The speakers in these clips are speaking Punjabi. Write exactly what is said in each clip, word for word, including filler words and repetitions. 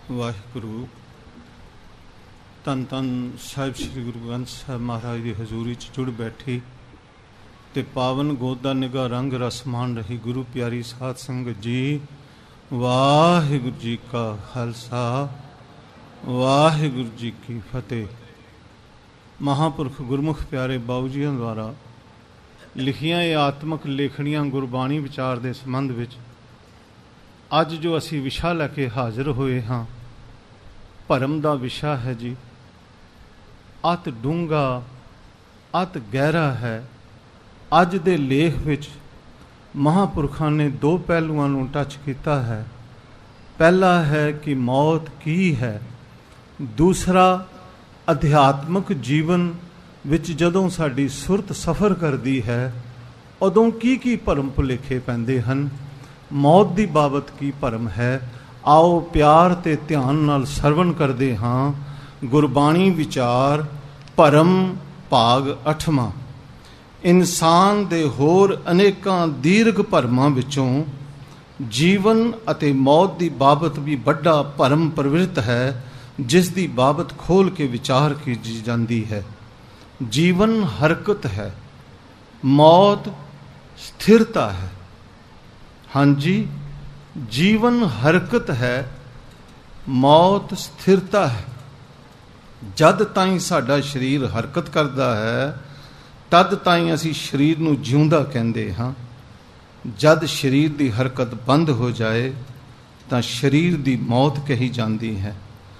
ਵਾਹਿਗੁਰੂ। ਧੰਨ ਧੰਨ ਸਾਹਿਬ ਸ੍ਰੀ ਗੁਰੂ ਗ੍ਰੰਥ ਸਾਹਿਬ ਮਹਾਰਾਜ ਦੀ ਹਜ਼ੂਰੀ 'ਚ ਜੁੜ ਬੈਠੀ ਤੇ ਪਾਵਨ ਗੋਦ ਦਾ ਨਿਗਾਹ ਰੰਗ ਰਸਮਾਨ ਰਹੀ ਗੁਰੂ ਪਿਆਰੀ ਸਾਧ ਸੰਗਤ ਜੀ। ਵਾਹਿਗੁਰੂ ਜੀ ਕਾ ਖਾਲਸਾ, ਵਾਹਿਗੁਰੂ ਜੀ ਕੀ ਫਤਿਹ। ਮਹਾਂਪੁਰਖ ਗੁਰਮੁਖ ਪਿਆਰੇ ਬਾਊ ਜੀਆਂ ਦੁਆਰਾ ਲਿਖੀਆਂ ਇਹ ਆਤਮਕ ਲੇਖਣੀਆਂ ਗੁਰਬਾਣੀ ਵਿਚਾਰ ਦੇ ਸੰਬੰਧ ਵਿੱਚ ਅੱਜ ਜੋ ਅਸੀਂ ਵਿਸ਼ਾ ਲੈ ਕੇ ਹਾਜ਼ਰ ਹੋਏ ਹਾਂ, ਭਰਮ ਦਾ ਵਿਸ਼ਾ ਹੈ ਜੀ। ਅਤ ਡੂੰਘਾ, ਅਤ ਗਹਿਰਾ ਹੈ। ਅੱਜ ਦੇ ਲੇਖ ਵਿੱਚ ਮਹਾਂਪੁਰਖਾਂ ਨੇ ਦੋ ਪਹਿਲੂਆਂ ਨੂੰ ਟੱਚ ਕੀਤਾ ਹੈ। ਪਹਿਲਾ ਹੈ ਕਿ ਮੌਤ ਕੀ ਹੈ, ਦੂਸਰਾ ਅਧਿਆਤਮਕ ਜੀਵਨ ਵਿੱਚ ਜਦੋਂ ਸਾਡੀ ਸੁਰਤ ਸਫ਼ਰ ਕਰਦੀ ਹੈ ਉਦੋਂ ਕੀ ਕੀ ਭਰਮ ਭੁਲੇਖੇ ਪੈਂਦੇ ਹਨ, ਮੌਤ ਦੀ ਬਾਬਤ ਕੀ ਭਰਮ ਹੈ। ਆਓ ਪਿਆਰ ਤੇ ਧਿਆਨ ਨਾਲ ਸਰਵਣ ਕਰਦੇ ਹਾਂ ਗੁਰਬਾਣੀ ਵਿਚਾਰ ਭਰਮ ਭਾਗ ਅੱਠਵਾਂ। ਇਨਸਾਨ ਦੇ ਹੋਰ ਅਨੇਕਾਂ ਦੀਰਘ ਭਰਮਾਂ ਵਿੱਚੋਂ ਜੀਵਨ ਅਤੇ ਮੌਤ ਦੀ ਬਾਬਤ ਵੀ ਵੱਡਾ ਭਰਮ ਪ੍ਰਵਿਰਤ ਹੈ, ਜਿਸ ਦੀ ਬਾਬਤ ਖੋਲ ਕੇ ਵਿਚਾਰ ਕੀਤੀ ਜਾਂਦੀ ਹੈ। ਜੀਵਨ ਹਰਕਤ ਹੈ, ਮੌਤ ਸਥਿਰਤਾ ਹੈ। ਹਾਂਜੀ, ਜੀਵਨ ਹਰਕਤ ਹੈ, ਮੌਤ ਸਥਿਰਤਾ ਹੈ। ਜਦ ਤਾਈਂ ਸਾਡਾ ਸਰੀਰ ਹਰਕਤ ਕਰਦਾ ਹੈ ਤਦ ਤਾਈਂ ਅਸੀਂ ਸਰੀਰ ਨੂੰ ਜਿਉਂਦਾ ਕਹਿੰਦੇ ਹਾਂ। ਜਦ ਸਰੀਰ ਦੀ ਹਰਕਤ ਬੰਦ ਹੋ ਜਾਏ ਤਾਂ ਸਰੀਰ ਦੀ ਮੌਤ ਕਹੀ ਜਾਂਦੀ ਹੈ।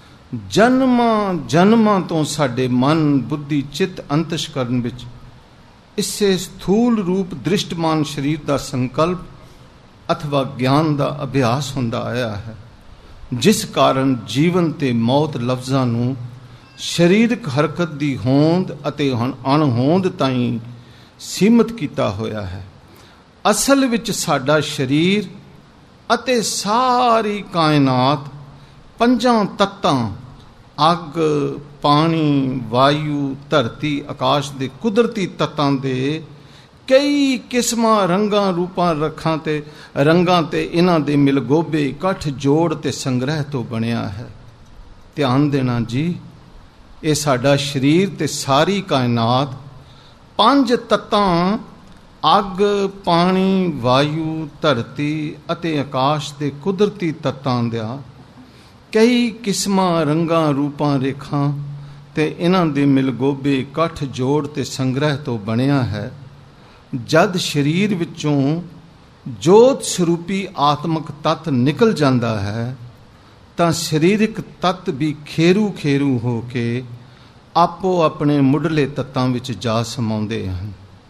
ਜਨਮਾਂ ਜਨਮਾਂ ਤੋਂ ਸਾਡੇ ਮਨ, ਬੁੱਧੀ, ਚਿੱਤ ਅੰਤਸ਼ਕਰਨ ਵਿੱਚ ਇਸੇ ਸਥੂਲ ਰੂਪ ਦ੍ਰਿਸ਼ਟਮਾਨ ਸਰੀਰ ਦਾ ਸੰਕਲਪ ਅਥਵਾ ਗਿਆਨ ਦਾ ਅਭਿਆਸ ਹੁੰਦਾ ਆਇਆ ਹੈ, ਜਿਸ ਕਾਰਨ ਜੀਵਨ ਤੇ ਮੌਤ ਲਫ਼ਜ਼ਾਂ ਨੂੰ ਸਰੀਰਕ ਹਰਕਤ ਦੀ ਹੋਂਦ ਅਤੇ ਅਣਹੋਂਦ ਤਾਈਂ ਸੀਮਤ ਕੀਤਾ ਹੋਇਆ ਹੈ। ਅਸਲ ਵਿੱਚ ਸਾਡਾ ਸਰੀਰ ਅਤੇ ਸਾਰੀ ਕਾਇਨਾਤ ਪੰਜਾਂ ਤੱਤਾਂ ਅੱਗ, ਪਾਣੀ, ਵਾਯੂ, ਧਰਤੀ, ਆਕਾਸ਼ ਦੇ ਕੁਦਰਤੀ ਤੱਤਾਂ ਦੇ ਕਈ ਕਿਸਮਾਂ, ਰੰਗਾਂ, ਰੂਪਾਂ, ਰੱਖਾਂ ਤੇ ਰੰਗਾਂ ਤੇ ਇਹਨਾਂ ਦੇ ਮਿਲਗੋਬੇ, ਇਕੱਠ, ਜੋੜ ਤੇ ਸੰਗ੍ਰਹਿ ਤੋਂ ਬਣਿਆ ਹੈ। ਧਿਆਨ ਦੇਣਾ ਜੀ, ਇਹ ਸਾਡਾ ਸਰੀਰ ਤੇ ਸਾਰੀ ਕਾਇਨਾਤ ਪੰਜ ਤੱਤਾਂ ਅੱਗ, ਪਾਣੀ, ਵਾਯੂ, ਧਰਤੀ ਅਤੇ ਆਕਾਸ਼ ਦੇ ਕੁਦਰਤੀ ਤੱਤਾਂ ਦਾ ਕਈ ਕਿਸਮਾਂ, ਰੰਗਾਂ, ਰੂਪਾਂ, ਰੇਖਾਂ ਤੇ ਇਹਨਾਂ ਦੇ ਮਿਲਗੋਬੇ, ਇਕੱਠ, ਜੋੜ ਤੇ ਸੰਗ੍ਰਹਿ ਤੋਂ ਬਣਿਆ ਹੈ। ਜਦ ਸਰੀਰ ਵਿੱਚੋਂ ਜੋਤ ਸਰੂਪੀ ਆਤਮਕ ਤੱਤ ਨਿਕਲ ਜਾਂਦਾ ਹੈ ਤਾਂ ਸਰੀਰਕ ਤੱਤ ਵੀ ਖੇਰੂ ਖੇਰੂ ਹੋ ਕੇ ਆਪੋ ਆਪਣੇ ਮੁੱਢਲੇ ਤੱਤਾਂ ਵਿੱਚ ਜਾ ਸਮਾਉਂਦੇ ਹਨ।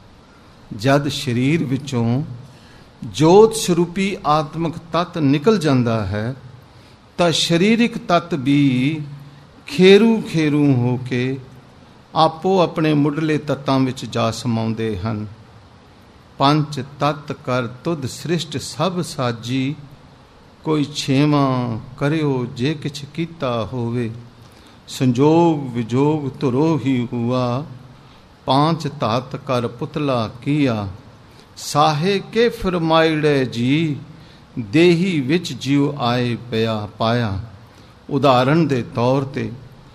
ਜਦ ਸਰੀਰ ਵਿੱਚੋਂ ਜੋਤ ਸਰੂਪੀ ਆਤਮਕ ਤੱਤ ਨਿਕਲ ਜਾਂਦਾ ਹੈ ਤਾਂ ਸਰੀਰਕ ਤੱਤ ਵੀ ਖੇਰੂ ਖੇਰੂ ਹੋ ਕੇ ਆਪੋ ਆਪਣੇ ਮੁੱਢਲੇ ਤੱਤਾਂ ਵਿੱਚ ਜਾ ਸਮਾਉਂਦੇ ਹਨ। ਪੰਜ ਤੱਤ ਕਰ ਤੁਧ ਸ੍ਰਿਸ਼ਟ ਸਭ ਸਾਜੀ, ਕੋਈ ਛੇਵਾਂ ਕਰਿਓ ਜੇ ਕਿਛ ਕੀਤਾ ਹੋਵੇ। ਸੰਜੋਗ ਵਿਜੋਗ ਧੁਰੋ ਹੀ ਹੁਆ, ਪਾਂਚ ਧਾਤ ਕਰ ਪੁਤਲਾ ਕੀਆ। ਸਾਹੇ ਕੇ ਫਰਮਾਈੜੇ ਜੀ, ਦੇਹੀ ਵਿੱਚ ਜਿਉ ਆਏ ਪਿਆ ਪਾਇਆ। ਉਦਾਹਰਣ ਦੇ ਤੌਰ ਤੇ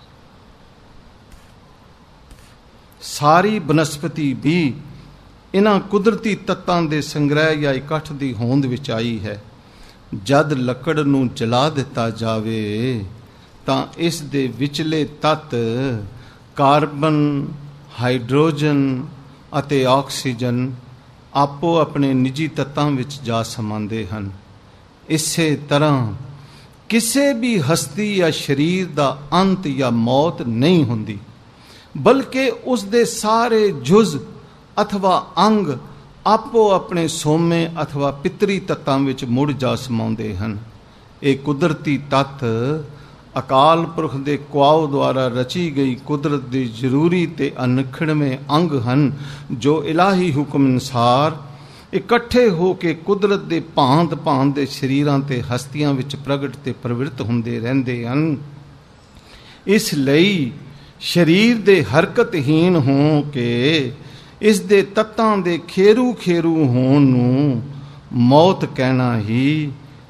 ਸਾਰੀ ਬਨਸਪਤੀ ਵੀ ਇਹਨਾਂ ਕੁਦਰਤੀ ਤੱਤਾਂ ਦੇ ਸੰਗ੍ਰਹਿ ਜਾਂ ਇਕੱਠ ਦੀ ਹੋਂਦ ਵਿੱਚ ਆਈ ਹੈ। ਜਦ ਲੱਕੜ ਨੂੰ ਜਲਾ ਦਿੱਤਾ ਜਾਵੇ ਤਾਂ ਇਸ ਦੇ ਵਿਚਲੇ ਤੱਤ ਕਾਰਬਨ, ਹਾਈਡਰੋਜਨ ਅਤੇ ਆਕਸੀਜਨ ਆਪੋ ਆਪਣੇ ਨਿੱਜੀ ਤੱਤਾਂ ਵਿੱਚ ਜਾ ਸਮਾਉਂਦੇ ਹਨ। ਇਸੇ ਤਰ੍ਹਾਂ ਕਿਸੇ ਵੀ ਹਸਤੀ ਜਾਂ ਸਰੀਰ ਦਾ ਅੰਤ ਜਾਂ ਮੌਤ ਨਹੀਂ ਹੁੰਦੀ, ਬਲਕਿ ਉਸ ਦੇ ਸਾਰੇ ਜੁਜ਼ ਅਥਵਾ ਅੰਗ ਆਪੋ ਆਪਣੇ ਸੋਮੇ ਅਥਵਾ ਪਿਤਰੀ ਤੱਤਾਂ ਵਿੱਚ ਮੁੜ ਜਾ ਸਮਾਉਂਦੇ ਹਨ। ਇਹ ਕੁਦਰਤੀ ਤੱਤ ਅਕਾਲ ਪੁਰਖ ਦੇ ਕੁਆਉ ਦੁਆਰਾ ਰਚੀ ਗਈ ਕੁਦਰਤ ਦੇ ਜ਼ਰੂਰੀ ਤੇ ਅਨਿਖੜਵੇਂ ਅੰਗ ਹਨ, ਜੋ ਇਲਾਹੀ ਹੁਕਮ ਅਨੁਸਾਰ ਇਕੱਠੇ ਹੋ ਕੇ ਕੁਦਰਤ ਦੇ ਭਾਂਤ ਭਾਂਤ ਦੇ ਸਰੀਰਾਂ ਤੇ ਹਸਤੀਆਂ ਵਿੱਚ ਪ੍ਰਗਟ ਤੇ ਪ੍ਰਵਿਰਤ ਹੁੰਦੇ ਰਹਿੰਦੇ ਹਨ। ਇਸ ਲਈ ਸਰੀਰ ਦੇ ਹਰਕਤਹੀਨ ਹੋ ਕੇ ਇਸ ਦੇ ਤੱਤਾਂ ਦੇ ਖੇਰੂ ਖੇਰੂ ਹੋਣ ਨੂੰ ਮੌਤ ਕਹਿਣਾ ਹੀ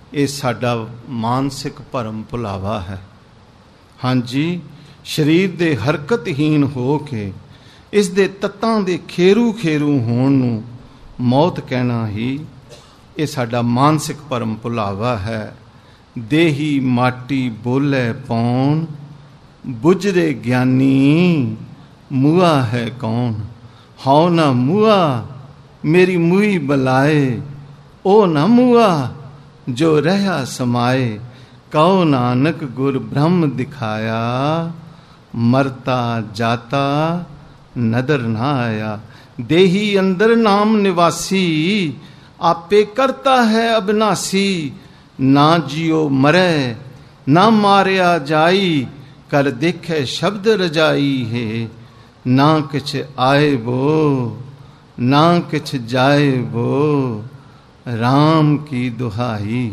ਇਹ ਸਾਡਾ ਮਾਨਸਿਕ ਭਰਮ ਭੁਲਾਵਾ ਹੈ। ਹਾਂਜੀ, ਸਰੀਰ ਦੇ ਹਰਕਤਹੀਨ ਹੋ ਕੇ ਇਸ ਦੇ ਤੱਤਾਂ ਦੇ ਖੇਰੂ ਖੇਰੂ ਹੋਣ ਨੂੰ ਮੌਤ ਕਹਿਣਾ ਹੀ ਇਹ ਸਾਡਾ ਮਾਨਸਿਕ ਭਰਮ ਭੁਲਾਵਾ ਹੈ। ਦੇਹੀ ਮਾਟੀ ਬੋਲੇ ਪੌਣ, ਬੁਝਰੇ ਗਿਆਨੀ ਮੂਆ ਹੈ ਕੌਣ। ਹਉ ਨਾ ਮੂਆ ਮੇਰੀ ਮੂਈ ਬਲਾਏ, ਉਹ ਨਾ ਮੂਆ ਜੋ ਰਹਾ ਸਮਾਏ। ਕਉ ਨਾਨਕ ਗੁਰ ਬ੍ਰਹਮ ਦਿਖਾਇਆ, ਮਰਤਾ ਜਾਤਾ ਨਦਰ ਨਾ ਆਇਆ। ਦੇਹੀ ਅੰਦਰ ਨਾਮ ਨਿਵਾਸੀ, ਆਪੇ ਕਰਤਾ ਹੈ ਅਬਨਾਸੀ। ਨਾ ਜਿਉ ਮਰੈ ਨਾ ਮਾਰਿਆ ਜਾਈ, ਕਰ ਦੇਖੈ ਸ਼ਬਦ ਰਜਾਈ ਹੈ। ਨਾ ਕਿਛ ਆਏ ਬੋ ਨਾ ਕਿਛ ਜਾਏ ਬੋ, ਰਾਮ ਕੀ ਦੁਹਾਈ।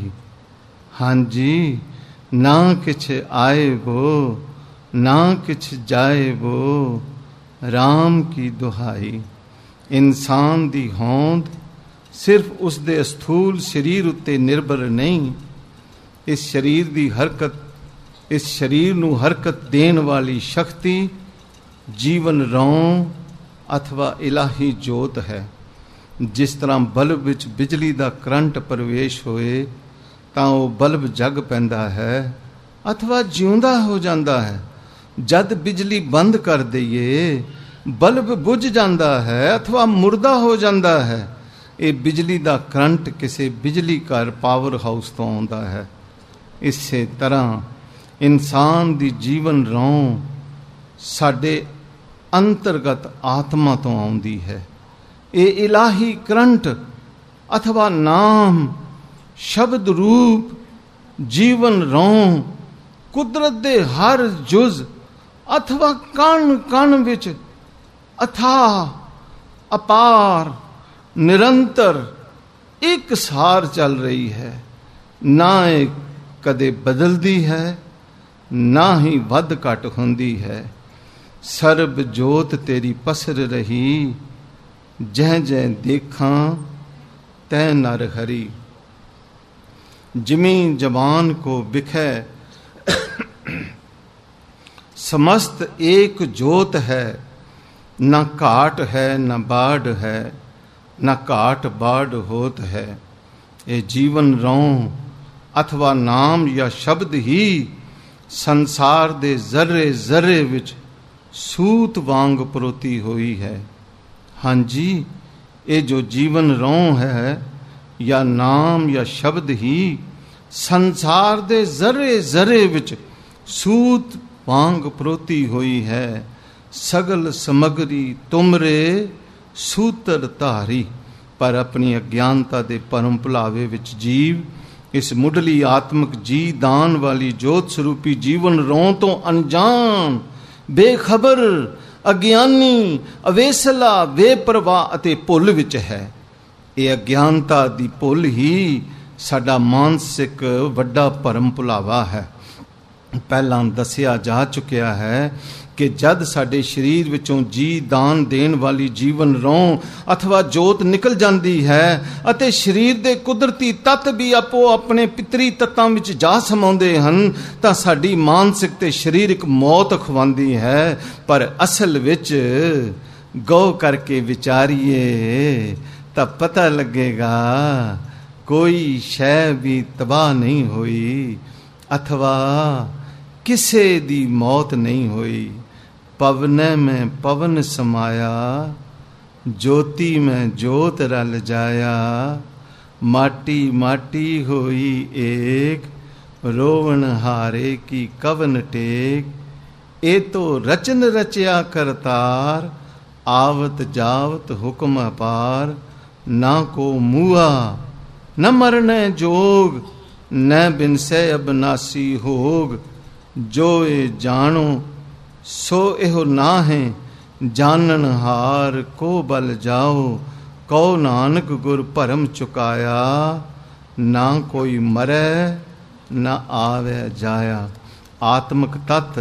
ਹਾਂਜੀ, ਨਾ ਕਿਛ ਆਏ ਬੋ ਨਾ ਕਿਛ ਜਾਏ ਬੋ, ਰਾਮ ਕੀ ਦੁਹਾਈ। ਇਨਸਾਨ ਦੀ ਹੋਂਦ ਸਿਰਫ ਉਸ ਦੇ ਅਸਥੂਲ ਸਰੀਰ ਉੱਤੇ ਨਿਰਭਰ ਨਹੀਂ। ਇਸ ਸਰੀਰ ਦੀ ਹਰਕਤ, ਇਸ ਸਰੀਰ ਨੂੰ ਹਰਕਤ ਦੇਣ ਵਾਲੀ ਸ਼ਕਤੀ ਜੀਵਨ ਰੌਂ ਅਥਵਾ ਇਲਾਹੀ ਜੋਤ ਹੈ। ਜਿਸ ਤਰ੍ਹਾਂ ਬਲਬ ਵਿੱਚ ਬਿਜਲੀ ਦਾ ਕਰੰਟ ਪ੍ਰਵੇਸ਼ ਹੋਏ ਤਾਂ ਉਹ ਬਲਬ ਜਗ ਪੈਂਦਾ ਹੈ ਅਥਵਾ ਜਿਉਂਦਾ ਹੋ ਜਾਂਦਾ ਹੈ। ਜਦ ਬਿਜਲੀ ਬੰਦ ਕਰ ਦਈਏ ਬਲਬ ਬੁਝ ਜਾਂਦਾ ਹੈ ਅਥਵਾ ਮੁਰਦਾ ਹੋ ਜਾਂਦਾ ਹੈ। ਇਹ ਬਿਜਲੀ ਦਾ ਕਰੰਟ ਕਿਸੇ ਬਿਜਲੀ ਘਰ ਪਾਵਰ ਹਾਊਸ ਤੋਂ ਆਉਂਦਾ ਹੈ। ਇਸੇ ਤਰ੍ਹਾਂ ਇਨਸਾਨ ਦੀ ਜੀਵਨ ਰੌਂ ਸਾਡੇ ਅੰਤਰਗਤ ਆਤਮਾ ਤੋਂ ਆਉਂਦੀ ਹੈ। ਇਹ ਇਲਾਹੀ ਕਰੰਟ ਅਥਵਾ ਨਾਮ ਸ਼ਬਦ ਰੂਪ ਜੀਵਨ ਰੌਂ ਕੁਦਰਤ ਦੇ ਹਰ ਜੁਜ਼ ਅਥਵਾ ਕਣ ਕਣ ਵਿੱਚ ਅਥਾਹ ਅਪਾਰ ਨਿਰੰਤਰ ਇੱਕ ਸਾਰ ਚੱਲ ਰਹੀ ਹੈ। ਨਾ ਇਹ ਕਦੇ ਬਦਲਦੀ ਹੈ ਨਾ ਹੀ ਵੱਧ ਘਟ ਹੁੰਦੀ ਹੈ। ਸਰਬ ਜੋਤ ਤੇਰੀ ਪਸਰ ਰਹੀ, ਜਹ ਜਹ ਦੇਖਾਂ ਤੈ ਨਰ ਹਰੀ। ਜਿਮੀ जबान को बिखै समस्त एक जोत है। न घाट है न बाढ़ है, न घाट बाढ़ होत है। ये जीवन रौं अथवा नाम या शब्द ही संसार दे जर्रे जर्रे विच सूत वांग परोती हुई है। हाँ जी, ये जो जीवन रौं है या नाम या शब्द ही संसार दे जर्रे जर्रे विच सूत वांग परोती हुई है। सगल समगरी तुमरे सूतर धारी। पर अपनी अज्ञानता दे परम भुलावे विच जीव इस मुढ़ली आत्मक जी दान वाली जोत स्वरूपी जीवन रौं तो अनजान बेखबर अज्ञानी अवेसला बेपरवाह अते भुल विच है। ये अज्ञानता दी भुल ही साडा मानसिक वड्डा भरम भुलावा है। पहलां दसिया जा चुकिया है कि जद साडे शरीर विचों जी दान देण वाली जीवन रौं अथवा जोत निकल जाती है अते शरीर दे कुदरती तत्त भी आपो अपने पितरी तत्तां विच जा समाउंदे हन तां साडी मानसिक ते शरीरक मौत अखवांदी है। पर असल विच गौ करके विचारिए तां पता लगेगा कोई शै भी तबाह नहीं हुई अथवा किसे दी मौत नहीं हुई। पवने में पवन समाया, ज्योति में ज्योत रल जाया। माटी माटी होई एक, रोवन हारे की कवन टेक। ए तो रचन रचया करतार, आवत जावत हुक्म अपार। ना को मुआ न मरने जोग, न बिनसे अबनासी होग। जो ए जानो सो एहो ना है, जानन हार को बल जाओ। कहो नानक गुर भरम चुकाया, ना कोई मरै ना आवे जाया। आत्मक तत्त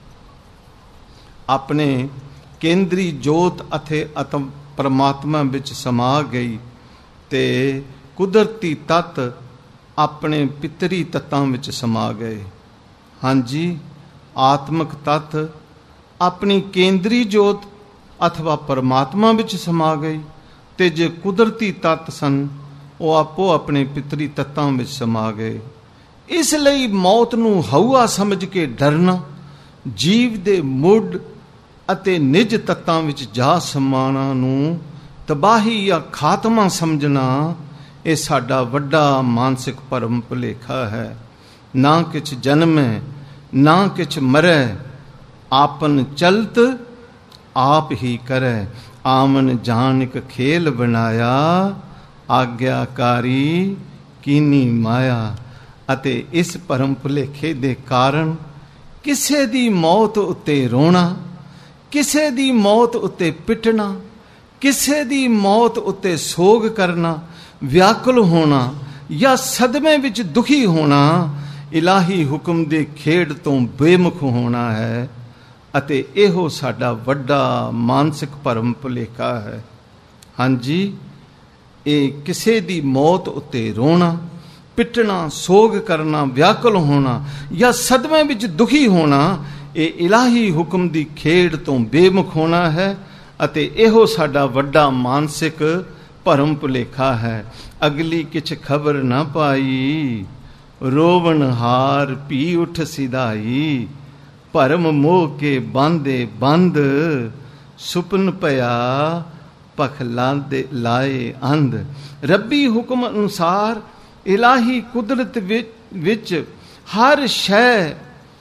अपने केंद्री जोत अथे आत्म परमात्मा विच समा गई ते कुदरती तत्त ਆਪਣੇ ਪਿਤਰੀ ਤੱਤਾਂ ਵਿੱਚ ਸਮਾ ਗਏ। ਹਾਂਜੀ, ਆਤਮਿਕ ਤੱਤ ਆਪਣੀ ਕੇਂਦਰੀ ਜੋਤ ਅਥਵਾ ਪਰਮਾਤਮਾ ਵਿੱਚ ਸਮਾ ਗਈ, ਤੇ ਜੇ ਕੁਦਰਤੀ ਤੱਤ ਸਨ ਉਹ ਆਪੋ ਆਪਣੇ ਪਿਤਰੀ ਤੱਤਾਂ ਵਿੱਚ ਸਮਾ ਗਏ। ਇਸ ਲਈ ਮੌਤ ਨੂੰ ਹਊਆ ਸਮਝ ਕੇ ਡਰਨਾ, ਜੀਵ ਦੇ ਮੁੱਢ ਅਤੇ ਨਿਜ ਤੱਤਾਂ ਵਿੱਚ ਜਾ ਸਮਾਣਾ ਨੂੰ ਤਬਾਹੀ ਜਾਂ ਖਾਤਮਾ ਸਮਝਣਾ, ਇਹ ਸਾਡਾ ਵੱਡਾ ਮਾਨਸਿਕ ਭਰਮ ਭੁਲੇਖਾ ਹੈ। ਨਾ ਕਿਛ ਜਨਮੈ ਨਾ ਕਿਛ ਮਰੈ, ਆਪਨ ਚਲਤ ਆਪ ਹੀ ਕਰੈ, ਆਮਨ ਜਾਨਿਕ ਖੇਲ ਬਣਾਇਆ, ਆਗਿਆਕਾਰੀ ਕੀਨੀ ਮਾਇਆ। ਅਤੇ ਇਸ ਭਰਮ ਭੁਲੇਖੇ ਦੇ ਕਾਰਨ ਕਿਸੇ ਦੀ ਮੌਤ ਉੱਤੇ ਰੋਣਾ, ਕਿਸੇ ਦੀ ਮੌਤ ਉੱਤੇ ਪਿੱਟਣਾ, ਕਿਸੇ ਦੀ ਮੌਤ ਉੱਤੇ ਸੋਗ ਕਰਨਾ, ਵਿਆਕੁਲ ਹੋਣਾ ਜਾਂ ਸਦਮੇ ਵਿੱਚ ਦੁਖੀ ਹੋਣਾ ਇਲਾਹੀ ਹੁਕਮ ਦੇ ਖੇਡ ਤੋਂ ਬੇਮੁਖ ਹੋਣਾ ਹੈ। ਅਤੇ ਇਹੋ ਸਾਡਾ ਵੱਡਾ ਮਾਨਸਿਕ ਭਰਮ ਭੁਲੇਖਾ ਹੈ। ਹਾਂਜੀ, ਇਹ ਕਿਸੇ ਦੀ ਮੌਤ ਉੱਤੇ ਰੋਣਾ, ਪਿੱਟਣਾ, ਸੋਗ ਕਰਨਾ, ਵਿਆਕੁਲ ਹੋਣਾ ਜਾਂ ਸਦਮੇ ਵਿੱਚ ਦੁਖੀ ਹੋਣਾ, ਇਹ ਇਲਾਹੀ ਹੁਕਮ ਦੀ ਖੇਡ ਤੋਂ ਬੇਮੁਖ ਹੋਣਾ ਹੈ। ਅਤੇ ਇਹੋ ਸਾਡਾ ਵੱਡਾ ਮਾਨਸਿਕ ਭਰਮ ਭੁਲੇਖਾ ਹੈ। ਅਗਲੀ ਕਿਛ ਖਬਰ ਨਾ ਪਾਈ, ਰੋਵਣ ਹਾਰ ਪੀ ਉਠ ਸਿਧਾਈ, ਭਰਮ ਮੋਹ ਕੇ ਬਾਂਦੇ ਬੰਦ, ਸੁਪਨ ਪਿਆ ਪਖਲਾਂਦੇ ਲਾਏ ਅੰਧ। ਰੱਬੀ ਹੁਕਮ ਅਨੁਸਾਰ ਇਲਾਹੀ ਕੁਦਰਤ ਵਿੱਚ ਹਰ ਸ਼ੈ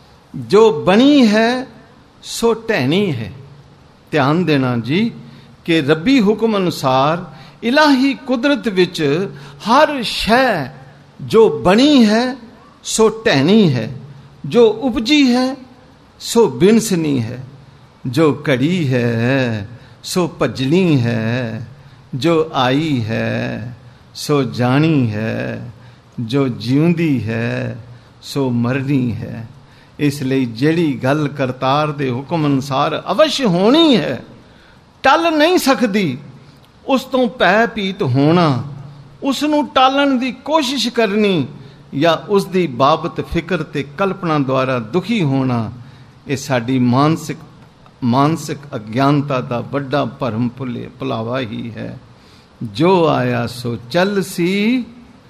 ਜੋ ਬਣੀ ਹੈ ਸੋ ਢਹਿਣੀ ਹੈ। ਧਿਆਨ ਦੇਣਾ ਜੀ ਕਿ ਰੱਬੀ ਹੁਕਮ ਅਨੁਸਾਰ ਇਲਾਹੀ ਕੁਦਰਤ ਵਿੱਚ ਹਰ ਸ਼ੈ ਜੋ ਬਣੀ ਹੈ ਸੋ ਢਹਿਣੀ ਹੈ, ਜੋ ਉਪਜੀ ਹੈ ਸੋ ਬਿਨਸਨੀ ਹੈ, ਜੋ ਘੜੀ ਹੈ ਸੋ ਭਜਣੀ ਹੈ, ਜੋ ਆਈ ਹੈ ਸੋ ਜਾਣੀ ਹੈ, ਜੋ ਜਿਉਂਦੀ ਹੈ ਸੋ ਮਰਨੀ ਹੈ। ਇਸ ਲਈ ਜਿਹੜੀ ਗੱਲ ਕਰਤਾਰ ਦੇ ਹੁਕਮ ਅਨੁਸਾਰ ਅਵਸ਼ ਹੋਣੀ ਹੈ, ਟਲ ਨਹੀਂ ਸਕਦੀ, ਉਸ ਤੋਂ ਭੈ ਭੀਤ ਹੋਣਾ, ਉਸ ਨੂੰ ਟਾਲਣ ਦੀ ਕੋਸ਼ਿਸ਼ ਕਰਨੀ ਜਾਂ ਉਸ ਦੀ ਬਾਬਤ ਫਿਕਰ ਤੇ ਕਲਪਨਾ ਦੁਆਰਾ ਦੁਖੀ ਹੋਣਾ, ਇਹ ਸਾਡੀ ਮਾਨਸਿਕ ਮਾਨਸਿਕ ਅਗਿਆਨਤਾ ਦਾ ਵੱਡਾ ਭਰਮ ਭੁਲੇ ਭੁਲਾਵਾ ਹੀ ਹੈ। ਜੋ ਆਇਆ ਸੋ ਚੱਲ ਸੀ,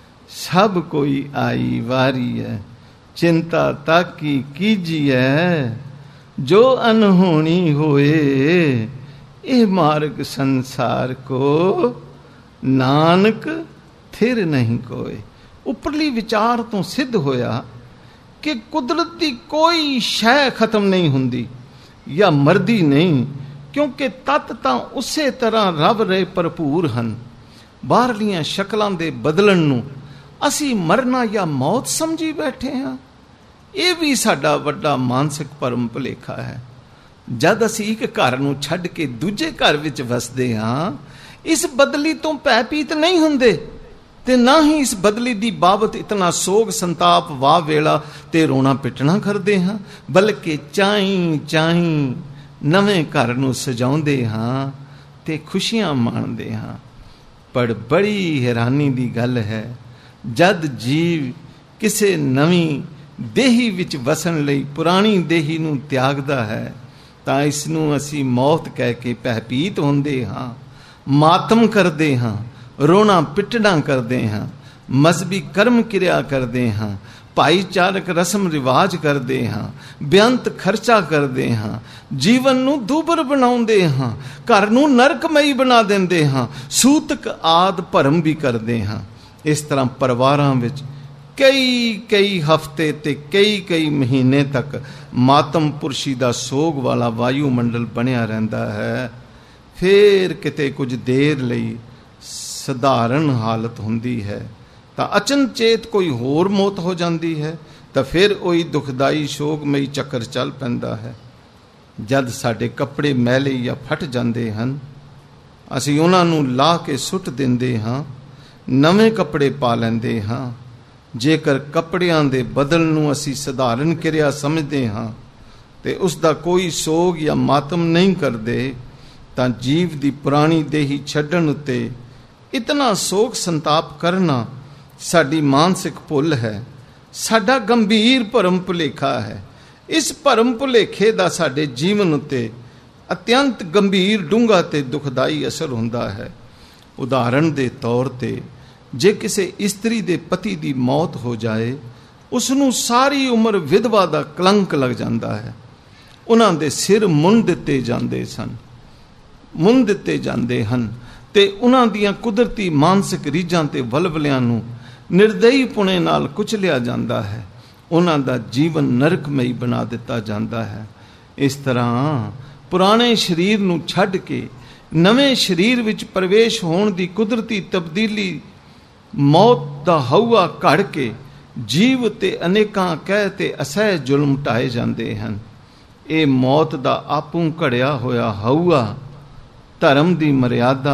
ਸਭ ਕੋਈ ਆਈ ਵਾਰੀ ਹੈ, ਚਿੰਤਾ ਤਾਕੀ ਕੀਜੀਐ, ਜੋ ਅਨਹੋਣੀ ਹੋਏ, ਇਹ ਮਾਰਗ ਸੰਸਾਰ ਕੋ, ਨਾਨਕ ਥਿਰ ਨਹੀਂ ਕੋਏ। ਉੱਪਰਲੀ ਵਿਚਾਰ ਤੋਂ ਸਿੱਧ ਹੋਇਆ ਕਿ ਕੁਦਰਤ ਦੀ ਕੋਈ ਸ਼ੈ ਖਤਮ ਨਹੀਂ ਹੁੰਦੀ ਜਾਂ ਮਰਦੀ ਨਹੀਂ, ਕਿਉਂਕਿ ਤੱਤ ਤਾਂ ਉਸੇ ਤਰ੍ਹਾਂ ਰਵ ਰਹੇ ਭਰਪੂਰ ਹਨ। ਬਾਹਰਲੀਆਂ ਸ਼ਕਲਾਂ ਦੇ ਬਦਲਣ ਨੂੰ ਅਸੀਂ ਮਰਨਾ ਜਾਂ ਮੌਤ ਸਮਝੀ ਬੈਠੇ ਹਾਂ। ਇਹ ਵੀ ਸਾਡਾ ਵੱਡਾ ਮਾਨਸਿਕ ਭਰਮ ਭੁਲੇਖਾ ਹੈ। ਜਦ ਅਸੀਂ ਇੱਕ ਘਰ ਨੂੰ ਛੱਡ ਕੇ ਦੂਜੇ ਘਰ ਵਿੱਚ ਵਸਦੇ ਹਾਂ, ਇਸ ਬਦਲੀ ਤੋਂ ਭੈ ਭੀਤ ਨਹੀਂ ਹੁੰਦੇ ਤੇ ਨਾ ਹੀ ਇਸ ਬਦਲੀ ਦੀ ਬਾਬਤ ਇਤਨਾ ਸੋਗ ਸੰਤਾਪ ਵਾਹ ਵੇਲਾ ਤੇ ਰੋਣਾ ਪਿੱਟਣਾ ਕਰਦੇ ਹਾਂ, ਬਲਕਿ ਚਾਈ ਚਾਈ ਨਵੇਂ ਘਰ ਨੂੰ ਸਜਾਉਂਦੇ ਹਾਂ ਤੇ ਖੁਸ਼ੀਆਂ ਮਾਣਦੇ ਹਾਂ। ਪਰ ਬੜੀ ਹੈਰਾਨੀ ਦੀ ਗੱਲ ਹੈ, ਜਦ ਜੀਵ ਕਿਸੇ ਨਵੀਂ ਦੇਹੀ ਵਿੱਚ ਵਸਣ ਲਈ ਪੁਰਾਣੀ ਦੇਹੀ ਨੂੰ ਤਿਆਗਦਾ ਹੈ ਤਾਂ ਇਸ ਨੂੰ ਅਸੀਂ ਮੌਤ ਕਹਿ ਕੇ ਭੈਭੀਤ ਹੁੰਦੇ ਹਾਂ, ਮਾਤਮ ਕਰਦੇ ਹਾਂ, ਰੋਣਾ ਪਿੱਟਣਾ ਕਰਦੇ ਹਾਂ, ਮਜ਼ਹਬੀ ਕਰਮ ਕਿਰਿਆ ਕਰਦੇ ਹਾਂ, ਭਾਈਚਾਰਕ ਰਸਮ ਰਿਵਾਜ ਕਰਦੇ ਹਾਂ, ਬੇਅੰਤ ਖਰਚਾ ਕਰਦੇ ਹਾਂ, ਜੀਵਨ ਨੂੰ ਦੂਬਰ ਬਣਾਉਂਦੇ ਹਾਂ, ਘਰ ਨੂੰ ਨਰਕਮਈ ਬਣਾ ਦਿੰਦੇ ਹਾਂ, ਸੂਤਕ ਆਦ ਭਰਮ ਵੀ ਕਰਦੇ ਹਾਂ। ਇਸ ਤਰ੍ਹਾਂ ਪਰਿਵਾਰਾਂ ਵਿੱਚ ਕਈ ਕਈ ਹਫ਼ਤੇ ਤੇ ਕਈ ਕਈ ਮਹੀਨੇ ਤੱਕ ਮਾਤਮ ਪੁਰਸ਼ੀ ਦਾ ਸੋਗ ਵਾਲਾ ਵਾਯੂਮੰਡਲ ਬਣਿਆ ਰਹਿੰਦਾ ਹੈ। ਫਿਰ ਕਿਤੇ ਕੁਝ ਦੇਰ ਲਈ ਸਧਾਰਨ ਹਾਲਤ ਹੁੰਦੀ ਹੈ ਤਾਂ ਅਚਨਚੇਤ ਕੋਈ ਹੋਰ ਮੌਤ ਹੋ ਜਾਂਦੀ ਹੈ, ਤਾਂ ਫਿਰ ਉਹੀ ਦੁਖਦਾਈ ਸ਼ੋਕਮਈ ਚੱਕਰ ਚੱਲ ਪੈਂਦਾ ਹੈ। ਜਦ ਸਾਡੇ ਕੱਪੜੇ ਮੈਲੇ ਜਾਂ ਫਟ ਜਾਂਦੇ ਹਨ, ਅਸੀਂ ਉਹਨਾਂ ਨੂੰ ਲਾਹ ਕੇ ਸੁੱਟ ਦਿੰਦੇ ਹਾਂ, ਨਵੇਂ ਕੱਪੜੇ ਪਾ ਲੈਂਦੇ ਹਾਂ। ਜੇਕਰ ਕੱਪੜਿਆਂ ਦੇ ਬਦਲ ਨੂੰ ਅਸੀਂ ਸਧਾਰਨ ਕਿਰਿਆ ਸਮਝਦੇ ਹਾਂ ਤੇ ਉਸ ਦਾ ਕੋਈ ਸੋਗ ਜਾਂ ਮਾਤਮ ਨਹੀਂ ਕਰਦੇ, ਤਾਂ ਜੀਵ ਦੀ ਪੁਰਾਣੀ ਦੇਹੀ ਛੱਡਣ ਉੱਤੇ ਇਤਨਾ ਸੋਗ ਸੰਤਾਪ ਕਰਨਾ ਸਾਡੀ ਮਾਨਸਿਕ ਭੁੱਲ ਹੈ, ਸਾਡਾ ਗੰਭੀਰ ਭਰਮ ਭੁਲੇਖਾ ਹੈ। ਇਸ ਭਰਮ ਭੁਲੇਖੇ ਦਾ ਸਾਡੇ ਜੀਵਨ ਉੱਤੇ ਅਤਿਅੰਤ ਗੰਭੀਰ, ਡੂੰਘਾ ਤੇ ਦੁਖਦਾਈ ਅਸਰ ਹੁੰਦਾ ਹੈ। ਉਦਾਹਰਣ ਦੇ ਤੌਰ ਤੇ ਜੇ ਕਿਸੇ ਇਸਤਰੀ ਦੇ ਪਤੀ ਦੀ ਮੌਤ ਹੋ ਜਾਏ, ਉਸ ਨੂੰ ਸਾਰੀ ਉਮਰ ਵਿਧਵਾ ਦਾ ਕਲੰਕ ਲੱਗ ਜਾਂਦਾ ਹੈ। ਉਹਨਾਂ ਦੇ ਸਿਰ ਮੁੰਨ ਦਿੱਤੇ ਜਾਂਦੇ ਸਨ ਮੁੰਨ ਦਿੱਤੇ ਜਾਂਦੇ ਹਨ ਤੇ ਉਹਨਾਂ ਦੀਆਂ ਕੁਦਰਤੀ ਮਾਨਸਿਕ ਰੀਝਾਂ ਤੇ ਵਲਵਲਿਆਂ ਨੂੰ ਨਿਰਦਈ ਪੁਣੇ ਨਾਲ ਕੁਚਲਿਆ ਜਾਂਦਾ ਹੈ। ਉਹਨਾਂ ਦਾ ਜੀਵਨ ਨਰਕਮਈ ਬਣਾ ਦਿੱਤਾ ਜਾਂਦਾ ਹੈ। ਇਸ ਤਰ੍ਹਾਂ ਪੁਰਾਣੇ ਸਰੀਰ ਨੂੰ ਛੱਡ ਕੇ ਨਵੇਂ ਸਰੀਰ ਵਿੱਚ ਪ੍ਰਵੇਸ਼ ਹੋਣ ਦੀ ਕੁਦਰਤੀ ਤਬਦੀਲੀ ਮੌਤ ਦਾ ਹਊਆ ਘੜ ਕੇ ਜੀਵ ਤੇ ਅਨੇਕਾਂ ਕਹਿ ਤੇ ਅਸਹਿ ਜ਼ੁਲਮ ਢਾਏ ਜਾਂਦੇ ਹਨ। ਇਹ ਮੌਤ ਦਾ ਆਪੂ ਘੜਿਆ ਹੋਇਆ ਹਊਆ ਧਰਮ ਦੀ ਮਰਿਆਦਾ,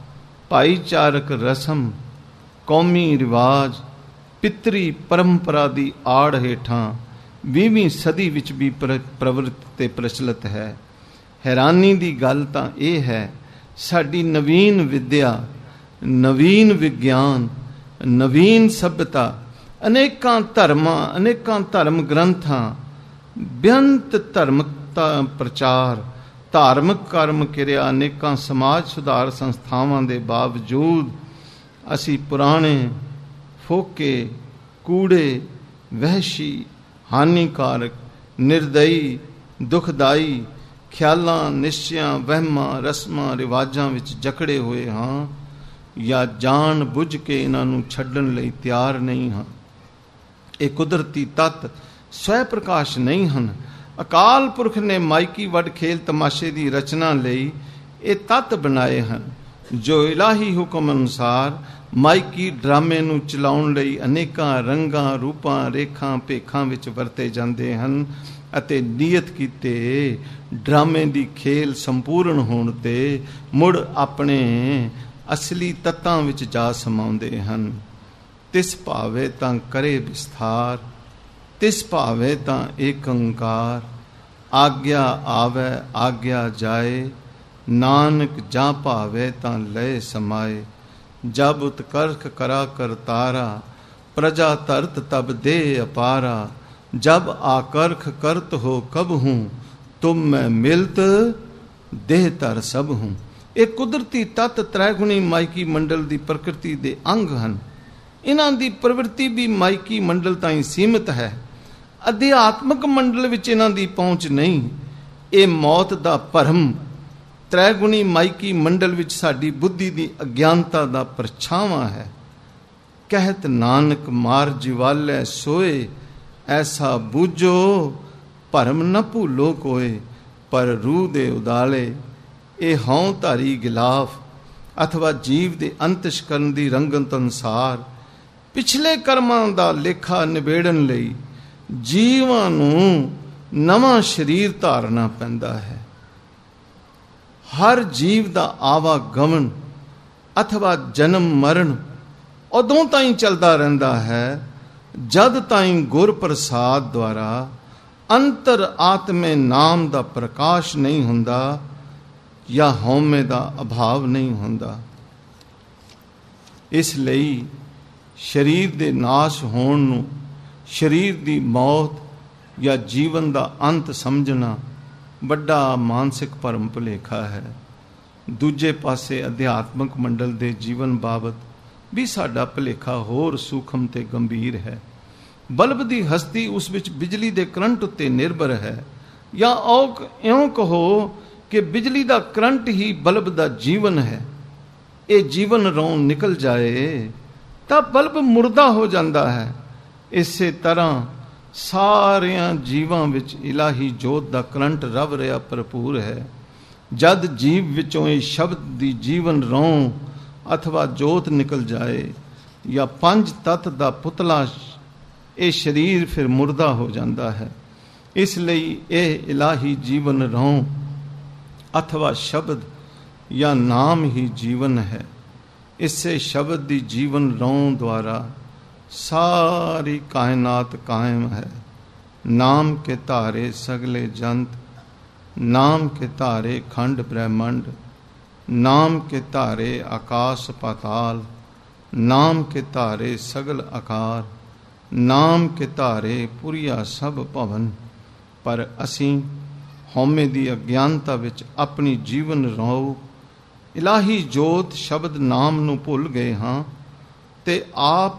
ਭਾਈਚਾਰਕ ਰਸਮ, ਕੌਮੀ ਰਿਵਾਜ, ਪਿਤਰੀ ਪਰੰਪਰਾ ਦੀ ਆੜ ਹੇਠਾਂ ਵੀਹਵੀਂ ਸਦੀ ਵਿੱਚ ਵੀ ਪ੍ਰਵਰਤ ਤੇ ਪ੍ਰਚਲਿਤ ਹੈ। ਹੈਰਾਨੀ ਦੀ ਗੱਲ ਤਾਂ ਇਹ ਹੈ, ਸਾਡੀ ਨਵੀਨ ਵਿਦਿਆ, ਨਵੀਨ ਵਿਗਿਆਨ, ਨਵੀਨ ਸਭਿਅਤਾ, ਅਨੇਕਾਂ ਧਰਮਾਂ, ਅਨੇਕਾਂ ਧਰਮ ਗ੍ਰੰਥਾਂ, ਬੇਅੰਤ ਧਰਮਤਾ ਪ੍ਰਚਾਰ, ਧਾਰਮਿਕ ਕਰਮ ਕਿਰਿਆ, ਅਨੇਕਾਂ ਸਮਾਜ ਸੁਧਾਰ ਸੰਸਥਾਵਾਂ ਦੇ ਬਾਵਜੂਦ ਅਸੀਂ ਪੁਰਾਣੇ, ਫੋਕੇ, ਕੂੜੇ, ਵਹਿਸ਼ੀ, ਹਾਨੀਕਾਰਕ, ਨਿਰਦਈ, ਦੁਖਦਾਈ ਖਿਆਲਾਂ, ਨਿਸ਼ਚਿਆਂ, ਵਹਿਮਾਂ, ਰਸਮਾਂ, ਰਿਵਾਜਾਂ ਵਿੱਚ ਜਕੜੇ ਹੋਏ ਹਾਂ ਜਾਂ ਜਾਣ ਬੁੱਝ ਕੇ ਇਹਨਾਂ ਨੂੰ ਛੱਡਣ ਲਈ ਤਿਆਰ ਨਹੀਂ ਹਾਂ। ਇਹ ਕੁਦਰਤੀ ਤੱਤ ਸਵੈ ਪ੍ਰਕਾਸ਼ ਨਹੀਂ ਹਨ। ਅਕਾਲ ਪੁਰਖ ਨੇ ਮਾਇਕੀ ਵੱਡ ਖੇਲ ਤਮਾਸ਼ੇ ਦੀ ਰਚਨਾ ਲਈ ਇਹ ਤੱਤ ਬਣਾਏ ਹਨ, ਜੋ ਇਲਾਹੀ ਹੁਕਮ ਅਨੁਸਾਰ ਮਾਇਕੀ ਡਰਾਮੇ ਨੂੰ ਚਲਾਉਣ ਲਈ ਅਨੇਕਾਂ ਰੰਗਾਂ, ਰੂਪਾਂ, ਰੇਖਾਂ, ਭੇਖਾਂ ਵਿੱਚ ਵਰਤੇ ਜਾਂਦੇ ਹਨ ਅਤੇ ਨੀਅਤ ਕੀਤੇ ਡਰਾਮੇ ਦੀ ਖੇਲ ਸੰਪੂਰਨ ਹੋਣ ਤੇ ਮੁੜ ਆਪਣੇ ਅਸਲੀ ਤੱਤਾਂ ਵਿੱਚ ਜਾ ਸਮਾਉਂਦੇ ਹਨ। ਤਿਸ ਭਾਵੇ ਤਾਂ ਕਰੇ ਵਿਸਥਾਰ, ਤਿਸ ਭਾਵੇ ਤਾਂ ਏਕੰਕਾਰ, ਆਗਿਆ ਆਵੇ ਆਗਿਆ ਜਾਏ, ਨਾਨਕ ਜਾਂ ਭਾਵੇ ਤਾਂ ਲਏ ਸਮਾਏ। ਜਬ ਉਤਕਰਖ ਕਰਾ ਕਰਤਾਰਾ, ਪ੍ਰਜਾ ਧਰਤ ਤਬ ਦੇ ਅਪਾਰਾ, ਜਬ ਆਕਰਖ ਕਰਤ ਹੋ ਕਬ ਹੂੰ, ਤੁਮ ਮੈਂ ਮਿਲਤ ਦੇਹ ਧਰ ਸਭ ਹੂੰ। ਇਹ ਕੁਦਰਤੀ ਤੱਤ ਤ੍ਰੈਗੁਣੀ ਮਾਇਕੀ ਮੰਡਲ ਦੀ ਪ੍ਰਕਿਰਤੀ ਦੇ ਅੰਗ ਹਨ। ਇਹਨਾਂ ਦੀ ਪ੍ਰਵਿਰਤੀ ਵੀ ਮਾਇਕੀ ਮੰਡਲ ਤਾਈਂ ਸੀਮਿਤ ਹੈ। ਅਧਿਆਤਮਕ ਮੰਡਲ ਵਿੱਚ ਇਹਨਾਂ ਦੀ ਪਹੁੰਚ ਨਹੀਂ। ਇਹ ਮੌਤ ਦਾ ਭਰਮ ਤ੍ਰੈਗੁਣੀ ਮਾਇਕੀ ਮੰਡਲ ਵਿੱਚ ਸਾਡੀ ਬੁੱਧੀ ਦੀ ਅਗਿਆਨਤਾ ਦਾ ਪਰਛਾਵਾਂ ਹੈ। ਕਹਿਤ ਨਾਨਕ ਮਾਰ ਜਿਵਾਲੇ ਸੋਏ, ਐਸਾ ਬੂਝੋ ਭਰਮ ਨ ਭੂਲੋ ਕੋਏ। ਪਰ ਰੂਹ ਦੇ ਉਦਾਲੇ ਇਹ ਹਉ ਧਾਰੀ ਗਿਲਾਫ ਅਥਵਾ ਜੀਵ ਦੇ ਅੰਤਿਸ਼ਕਰਨ ਦੀ ਰੰਗਤ ਅਨੁਸਾਰ ਪਿਛਲੇ ਕਰਮਾਂ ਦਾ ਲੇਖਾ ਨਿਬੇੜਨ ਲਈ ਜੀਵਾਂ ਨੂੰ ਨਵਾਂ ਸਰੀਰ ਧਾਰਨਾ ਪੈਂਦਾ ਹੈ। ਹਰ ਜੀਵ ਦਾ ਆਵਾਗਮਨ ਅਥਵਾ ਜਨਮ ਮਰਨ ਉਦੋਂ ਤਾਈਂ ਚੱਲਦਾ ਰਹਿੰਦਾ ਹੈ ਜਦ ਤਾਈਂ ਗੁਰ ਪ੍ਰਸਾਦ ਦੁਆਰਾ ਅੰਤਰ ਆਤਮੇ ਨਾਮ ਦਾ ਪ੍ਰਕਾਸ਼ ਨਹੀਂ ਹੁੰਦਾ ਜਾਂ ਹਉਮੈ ਦਾ ਅਭਾਵ ਨਹੀਂ ਹੁੰਦਾ। ਇਸ ਲਈ ਸਰੀਰ ਦੇ ਨਾਸ਼ ਹੋਣ ਨੂੰ ਸਰੀਰ ਦੀ ਮੌਤ ਜਾਂ ਜੀਵਨ ਦਾ ਅੰਤ ਸਮਝਣਾ ਵੱਡਾ ਮਾਨਸਿਕ ਭਰਮ ਭੁਲੇਖਾ ਹੈ। ਦੂਜੇ ਪਾਸੇ ਅਧਿਆਤਮਕ ਮੰਡਲ ਦੇ ਜੀਵਨ ਬਾਬਤ ਵੀ ਸਾਡਾ ਭੁਲੇਖਾ ਹੋਰ ਸੂਖਮ ਤੇ ਗੰਭੀਰ ਹੈ। ਬਲਬ ਦੀ ਹਸਤੀ ਉਸ ਵਿੱਚ ਬਿਜਲੀ ਦੇ ਕਰੰਟ ਉੱਤੇ ਨਿਰਭਰ ਹੈ, ਜਾਂ ਔਕ ਇਉਂ ਕਹੋ ਕਿ ਬਿਜਲੀ ਦਾ ਕਰੰਟ ਹੀ ਬਲਬ ਦਾ ਜੀਵਨ ਹੈ। ਇਹ ਜੀਵਨ ਰੌਂ ਨਿਕਲ ਜਾਏ ਤਾਂ ਬਲਬ ਮੁਰਦਾ ਹੋ ਜਾਂਦਾ ਹੈ। ਇਸੇ ਤਰ੍ਹਾਂ ਸਾਰਿਆਂ ਜੀਵਾਂ ਵਿੱਚ ਇਲਾਹੀ ਜੋਤ ਦਾ ਕਰੰਟ ਰਵ ਰਿਹਾ ਭਰਪੂਰ ਹੈ। ਜਦ ਜੀਵ ਵਿੱਚੋਂ ਇਹ ਸ਼ਬਦ ਦੀ ਜੀਵਨ ਰੌਂ ਅਥਵਾ ਜੋਤ ਨਿਕਲ ਜਾਏ ਜਾਂ ਪੰਜ ਤੱਤ ਦਾ ਪੁਤਲਾ, ਇਹ ਸਰੀਰ ਫਿਰ ਮੁਰਦਾ ਹੋ ਜਾਂਦਾ ਹੈ। ਇਸ ਲਈ ਇਹ ਇਲਾਹੀ ਜੀਵਨ ਰੌਂ ਅਥਵਾ ਸ਼ਬਦ ਜਾਂ ਨਾਮ ਹੀ ਜੀਵਨ ਹੈ। ਇਸੇ ਸ਼ਬਦ ਦੀ ਜੀਵਨ ਰੌਂ ਦੁਆਰਾ ਸਾਰੀ ਕਾਇਨਾਤ ਕਾਇਮ ਹੈ। ਨਾਮ ਕੇ ਧਾਰੇ ਸਗਲੇ ਜੰਤ, ਨਾਮ ਕੇ ਧਾਰੇ ਖੰਡ ਬ੍ਰਹਿਮੰਡ, ਨਾਮ ਕੇ ਧਾਰੇ ਆਕਾਸ਼ ਪਾਤਾਲ, ਨਾਮ ਕੇ ਧਾਰੇ ਸਗਲ ਆਕਾਰ, ਨਾਮ ਕੇ ਧਾਰੇ ਪੁਰੀਆ ਸਭ ਭਵਨ। ਪਰ ਅਸੀਂ ਹਉਮੈ ਦੀ ਅਗਿਆਨਤਾ ਵਿੱਚ ਆਪਣੀ ਜੀਵਨ ਰੌ ਇਲਾਹੀ ਜੋਤ ਸ਼ਬਦ ਨਾਮ ਨੂੰ ਭੁੱਲ ਗਏ ਹਾਂ ਤੇ ਆਪ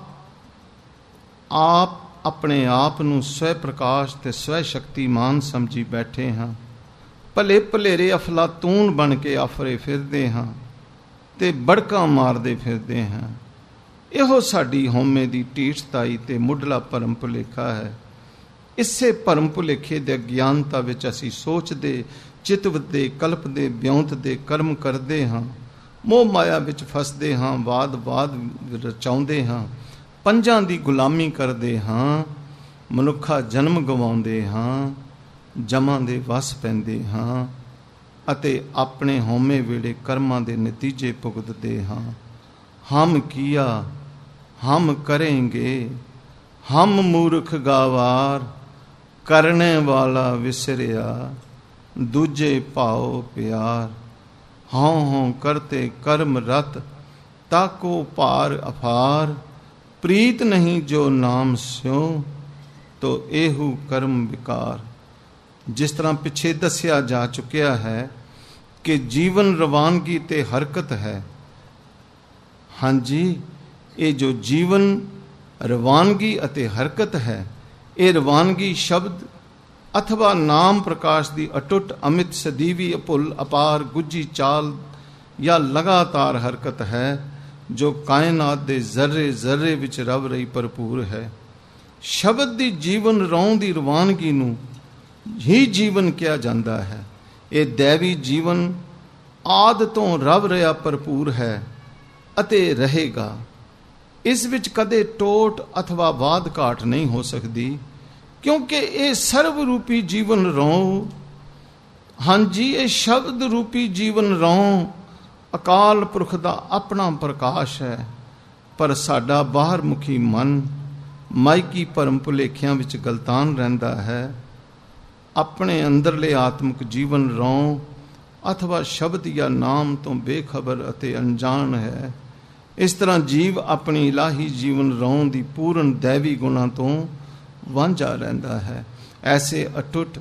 ਆਪ ਆਪਣੇ ਆਪ ਨੂੰ ਸਵੈ ਪ੍ਰਕਾਸ਼ ਤੇ ਸਵੈ ਸ਼ਕਤੀਮਾਨ ਸਮਝੀ ਬੈਠੇ ਹਾਂ। ਭਲੇ ਭਲੇਰੇ ਅਫਲਾਤੂਨ ਬਣ ਕੇ ਆਫਰੇ ਫਿਰਦੇ ਹਾਂ ਤੇ ਬੜਕਾਂ ਮਾਰਦੇ ਫਿਰਦੇ ਹਾਂ। ਇਹੋ ਸਾਡੀ ਹਉਮੈ ਦੀ ਢੀਠਤਾਈ ਤੇ ਮੁੱਢਲਾ ਭਰਮ ਭੁਲੇਖਾ ਹੈ। ਇਸੇ ਭਰਮ ਭੁਲੇਖੇ ਦੇ ਅਗਿਆਨਤਾ ਵਿੱਚ ਅਸੀਂ ਸੋਚਦੇ, ਚਿਤਵਦੇ, ਕਲਪਦੇ, ਵਿਉਂਤਦੇ, ਕਰਮ ਕਰਦੇ ਹਾਂ। ਮੋਹ ਮਾਇਆ ਵਿੱਚ ਫਸਦੇ ਹਾਂ, ਵਾਦ ਵਾਦ ਰਚਾਉਂਦੇ ਹਾਂ, ਪੰਜਾਂ ਦੀ ਗੁਲਾਮੀ ਕਰਦੇ ਹਾਂ, ਮਨੁੱਖਾ ਜਨਮ ਗਵਾਉਂਦੇ ਹਾਂ, ਜਮਾਂ ਦੇ ਵਸ ਪੈਂਦੇ ਹਾਂ ਅਤੇ ਆਪਣੇ ਹਉਮੈ ਵੇਲੇ ਕਰਮਾਂ ਦੇ ਨਤੀਜੇ ਭੁਗਤਦੇ ਹਾਂ। ਹਮ ਕੀਆ ਹਮ ਕरेंगे, ਹਮ ਮੂਰਖ ਗਾਵਾਰ, ਕਰਨੇ ਵਾਲਾ ਵਿਸਰਿਆ, ਦੂਜੇ ਭਾਉ ਪਿਆਰ। ਹਉ ਹਉ ਕਰਤੇ ਕਰਮ ਰਤ, ਤਾਕੋ ਭਾਰ ਅਫਾਰ, ਪ੍ਰੀਤ ਨਹੀਂ ਜੋ ਨਾਮ ਸਿਉ, ਤੋ ਇਹੂ ਕਰਮ ਵਿਕਾਰ। ਜਿਸ ਤਰ੍ਹਾਂ ਪਿੱਛੇ ਦੱਸਿਆ ਜਾ ਚੁੱਕਿਆ ਹੈ ਕਿ ਜੀਵਨ ਰਵਾਨਗੀ ਤੇ ਹਰਕਤ ਹੈ। ਹਾਂਜੀ, ਇਹ ਜੋ ਜੀਵਨ ਰਵਾਨਗੀ ਅਤੇ ਹਰਕਤ ਹੈ, ਇਹ ਰਵਾਨਗੀ ਸ਼ਬਦ ਅਥਵਾ ਨਾਮ ਪ੍ਰਕਾਸ਼ ਦੀ ਅਟੁੱਟ ਅਮਿਤ ਸਦੀਵੀ ਅਭੁੱਲ ਅਪਾਰ ਗੁੱਜੀ ਚਾਲ ਜਾਂ ਲਗਾਤਾਰ ਹਰਕਤ ਹੈ ਜੋ ਕਾਇਨਾਤ ਦੇ ਜ਼ਰਰੇ ਜ਼ਰਰੇ ਵਿੱਚ ਰਵ ਰਹੀ ਭਰਪੂਰ ਹੈ। ਸ਼ਬਦ ਦੀ ਜੀਵਨ ਰੌਂ ਦੀ ਰਵਾਨਗੀ ਨੂੰ ਹੀ ਜੀਵਨ ਕਿਹਾ ਜਾਂਦਾ ਹੈ। ਇਹ ਦੈਵੀ ਜੀਵਨ ਆਦਿ ਤੋਂ ਰਵ ਰਿਹਾ ਭਰਪੂਰ ਹੈ ਅਤੇ ਰਹੇਗਾ। ਇਸ ਵਿੱਚ ਕਦੇ ਟੋਟ ਅਥਵਾ ਵਾਧ ਘਾਟ ਨਹੀਂ ਹੋ ਸਕਦੀ, ਕਿਉਂਕਿ ਇਹ ਸਰਵ ਰੂਪੀ ਜੀਵਨ ਰੌਂ, ਹਾਂਜੀ ਇਹ ਸ਼ਬਦ ਰੂਪੀ ਜੀਵਨ ਰੌਂ ਅਕਾਲ ਪੁਰਖ ਦਾ ਆਪਣਾ ਪ੍ਰਕਾਸ਼ ਹੈ। ਪਰ ਸਾਡਾ ਬਾਹਰ ਮੁਖੀ ਮਨ ਮਾਇਕੀ ਭਰਮ ਭੁਲੇਖਿਆਂ ਵਿੱਚ ਗਲਤਾਨ ਰਹਿੰਦਾ ਹੈ। ਆਪਣੇ ਅੰਦਰਲੇ ਆਤਮਿਕ ਜੀਵਨ ਰੌਂ ਅਥਵਾ ਸ਼ਬਦ ਜਾਂ ਨਾਮ ਤੋਂ ਬੇਖਬਰ ਅਤੇ ਅਣਜਾਣ ਹੈ। ਇਸ ਤਰ੍ਹਾਂ ਜੀਵ ਆਪਣੀ ਇਲਾਹੀ ਜੀਵਨ ਰੌਂ ਦੀ ਪੂਰਨ ਦੈਵੀ ਗੁਣਾਂ ਤੋਂ ਵਾਂਝਾ ਰਹਿੰਦਾ ਹੈ। ਐਸੇ ਅਟੁੱਟ,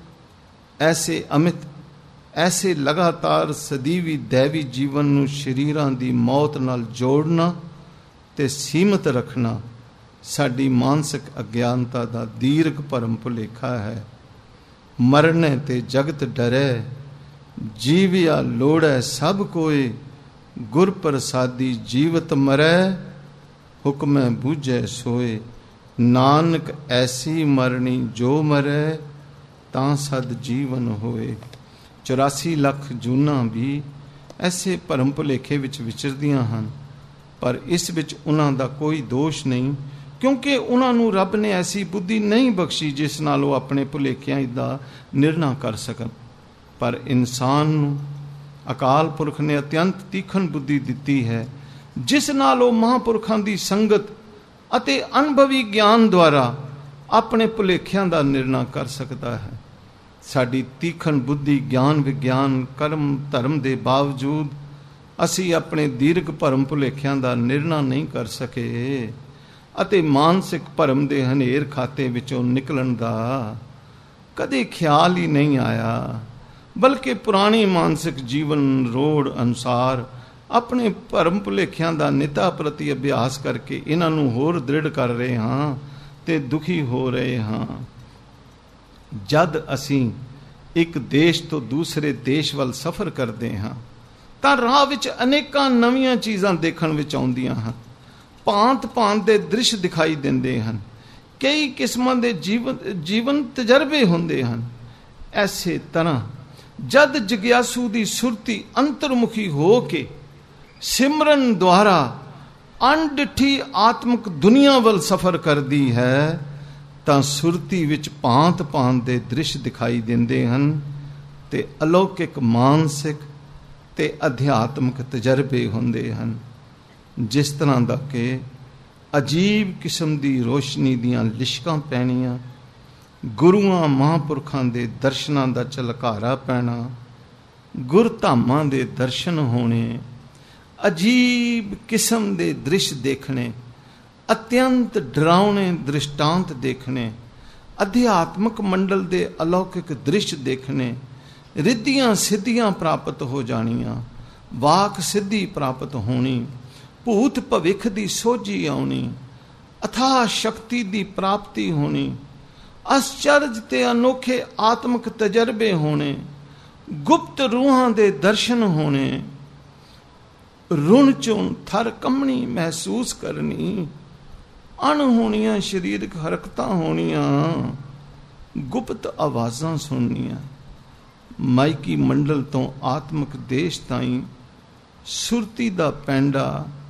ਐਸੇ ਅਮਿਤ, ਐਸੇ ਲਗਾਤਾਰ ਸਦੀਵੀ ਦੈਵੀ ਜੀਵਨ ਨੂੰ ਸ਼ਰੀਰਾਂ ਦੀ ਮੌਤ ਨਾਲ ਜੋੜਨਾ ਤੇ ਸੀਮਤ ਰੱਖਣਾ ਸਾਡੀ ਮਾਨਸਿਕ ਅਗਿਆਨਤਾ ਦਾ ਦੀਰਘ ਭਰਮ ਭੁਲੇਖਾ ਹੈ। ਮਰਨੇ ਤੇ ਜਗਤ ਡਰੈ, ਜੀਵਿਆ ਲੋੜੈ ਸਭ ਕੋਏ, ਗੁਰ ਪ੍ਰਸਾਦੀ ਜੀਵਤ ਮਰੈ, ਹੁਕਮੈ ਬੂਝੈ ਸੋਏ। ਨਾਨਕ ਐਸੀ ਮਰਨੀ ਜੋ ਮਰੈ, ਤਾਂ ਸਦ ਜੀਵਨ ਹੋਏ। ਚੁਰਾਸੀ ਲੱਖ ਜੂਨਾਂ ਵੀ ਐਸੇ ਭਰਮ ਭੁਲੇਖੇ ਵਿੱਚ ਵਿਚਰਦੀਆਂ ਹਨ, ਪਰ ਇਸ ਵਿੱਚ ਉਹਨਾਂ ਦਾ ਕੋਈ ਦੋਸ਼ ਨਹੀਂ, ਕਿਉਂਕਿ ਉਹਨਾਂ ਨੂੰ ਰੱਬ ਨੇ ਐਸੀ ਬੁੱਧੀ ਨਹੀਂ ਬਖਸ਼ੀ ਜਿਸ ਨਾਲ ਉਹ ਆਪਣੇ ਭੁਲੇਖਿਆਂ ਦਾ ਨਿਰਣਾ ਕਰ ਸਕਣ। ਪਰ ਇਨਸਾਨ ਨੂੰ ਅਕਾਲ ਪੁਰਖ ਨੇ ਅਤਿਅੰਤ ਤੀਖਣ ਬੁੱਧੀ ਦਿੱਤੀ ਹੈ, ਜਿਸ ਨਾਲ ਉਹ ਮਹਾਂਪੁਰਖਾਂ ਦੀ ਸੰਗਤ ਅਤੇ ਅਨੁਭਵੀ ਗਿਆਨ ਦੁਆਰਾ ਆਪਣੇ ਭੁਲੇਖਿਆਂ ਦਾ ਨਿਰਣਾ ਕਰ ਸਕਦਾ ਹੈ। ਸਾਡੀ ਤੀਖਣ ਬੁੱਧੀ, ਗਿਆਨ, ਵਿਗਿਆਨ, ਕਰਮ, ਧਰਮ ਦੇ ਬਾਵਜੂਦ ਅਸੀਂ ਆਪਣੇ ਦੀਰਘ ਭਰਮ ਭੁਲੇਖਿਆਂ ਦਾ ਨਿਰਣਾ ਨਹੀਂ ਕਰ ਸਕੇ ਅਤੇ ਮਾਨਸਿਕ ਭਰਮ ਦੇ ਹਨੇਰ ਖਾਤੇ ਵਿੱਚੋਂ ਨਿਕਲਣ ਦਾ ਕਦੇ ਖਿਆਲ ਹੀ ਨਹੀਂ ਆਇਆ, ਬਲਕਿ ਪੁਰਾਣੀ ਮਾਨਸਿਕ ਜੀਵਨ ਰੋੜ ਅਨੁਸਾਰ ਆਪਣੇ ਭਰਮ ਭੁਲੇਖਿਆਂ ਦਾ ਨਿਤਾ ਪ੍ਰਤੀ ਅਭਿਆਸ ਕਰਕੇ ਇਹਨਾਂ ਨੂੰ ਹੋਰ ਦ੍ਰਿੜ ਕਰ ਰਹੇ ਹਾਂ ਤੇ ਦੁਖੀ ਹੋ ਰਹੇ ਹਾਂ। ਜਦ ਅਸੀਂ ਇੱਕ ਦੇਸ਼ ਤੋਂ ਦੂਸਰੇ ਦੇਸ਼ ਵੱਲ ਸਫ਼ਰ ਕਰਦੇ ਹਾਂ ਤਾਂ ਰਾਹ ਵਿੱਚ ਅਨੇਕਾਂ ਨਵੀਆਂ ਚੀਜ਼ਾਂ ਦੇਖਣ ਵਿੱਚ ਆਉਂਦੀਆਂ ਹਨ। ਭਾਂਤ ਭਾਂਤ ਦੇ ਦ੍ਰਿਸ਼ ਦਿਖਾਈ ਦਿੰਦੇ ਹਨ। ਕਈ ਕਿਸਮਾਂ ਦੇ ਜੀਵਨ ਜੀਵਨ ਤਜਰਬੇ ਹੁੰਦੇ ਹਨ। ਐਸੇ ਤਰ੍ਹਾਂ ਜਦ ਜਿਗਿਆਸੂ ਦੀ ਸੁਰਤੀ ਅੰਤਰਮੁਖੀ ਹੋ ਕੇ ਸਿਮਰਨ ਦੁਆਰਾ ਅਣਡਿੱਠੀ ਆਤਮਿਕ ਦੁਨੀਆ ਵੱਲ ਸਫ਼ਰ ਕਰਦੀ ਹੈ ਤਾਂ ਸੁਰਤੀ ਵਿੱਚ ਭਾਂਤ ਭਾਂਤ ਦੇ ਦ੍ਰਿਸ਼ ਦਿਖਾਈ ਦਿੰਦੇ ਹਨ ਤੇ ਅਲੌਕਿਕ ਮਾਨਸਿਕ ਤੇ ਅਧਿਆਤਮਿਕ ਤਜਰਬੇ ਹੁੰਦੇ ਹਨ। ਜਿਸ ਤਰ੍ਹਾਂ ਦਾ ਕਿ ਅਜੀਬ ਕਿਸਮ ਦੀ ਰੋਸ਼ਨੀ ਦੀਆਂ ਲਿਸ਼ਕਾਂ ਪੈਣੀਆਂ, ਗੁਰੂਆਂ ਮਹਾਂਪੁਰਖਾਂ ਦੇ ਦਰਸ਼ਨਾਂ ਦਾ ਝਲਕਾਰਾ ਪੈਣਾ, ਗੁਰਧਾਮਾਂ ਦੇ ਦਰਸ਼ਨ ਹੋਣੇ, ਅਜੀਬ ਕਿਸਮ ਦੇ ਦ੍ਰਿਸ਼ ਦੇਖਣੇ, ਅਤਿਅੰਤ ਡਰਾਉਣੇ ਦ੍ਰਿਸ਼ਟਾਂਤ ਦੇਖਣੇ, ਅਧਿਆਤਮਕ ਮੰਡਲ ਦੇ ਅਲੌਕਿਕ ਦ੍ਰਿਸ਼ ਦੇਖਣੇ, ਰਿੱਧੀਆਂ ਸਿੱਧੀਆਂ ਪ੍ਰਾਪਤ ਹੋ ਜਾਣੀਆਂ, ਵਾਕ ਸਿੱਧੀ ਪ੍ਰਾਪਤ ਹੋਣੀ, ਭੂਤ ਭਵਿੱਖ ਦੀ ਸੋਝੀ ਆਉਣੀ, ਅਥਾਹ ਸ਼ਕਤੀ ਦੀ ਪ੍ਰਾਪਤੀ ਹੋਣੀ, ਅਸਚਰਜ ਤੇ ਅਨੋਖੇ ਆਤਮਿਕ ਤਜਰਬੇ ਹੋਣੇ, ਗੁਪਤ ਰੂਹਾਂ ਦੇ ਦਰਸ਼ਨ ਹੋਣੇ, ਰੁਣ ਚੋਂ ਥਰ ਕੰਬਣੀ ਮਹਿਸੂਸ ਕਰਨੀ, ਅਣਹੋਣੀਆਂ ਸਰੀਰਕ ਹਰਕਤਾਂ ਹੋਣੀਆਂ, ਗੁਪਤ ਆਵਾਜ਼ਾਂ ਸੁਣਨੀਆਂ, ਮਾਇਕੀ ਮੰਡਲ ਤੋਂ ਆਤਮਿਕ ਦੇਸ਼ ਤਾਈਂ ਸੁਰਤੀ ਦਾ ਪੈਂਡਾ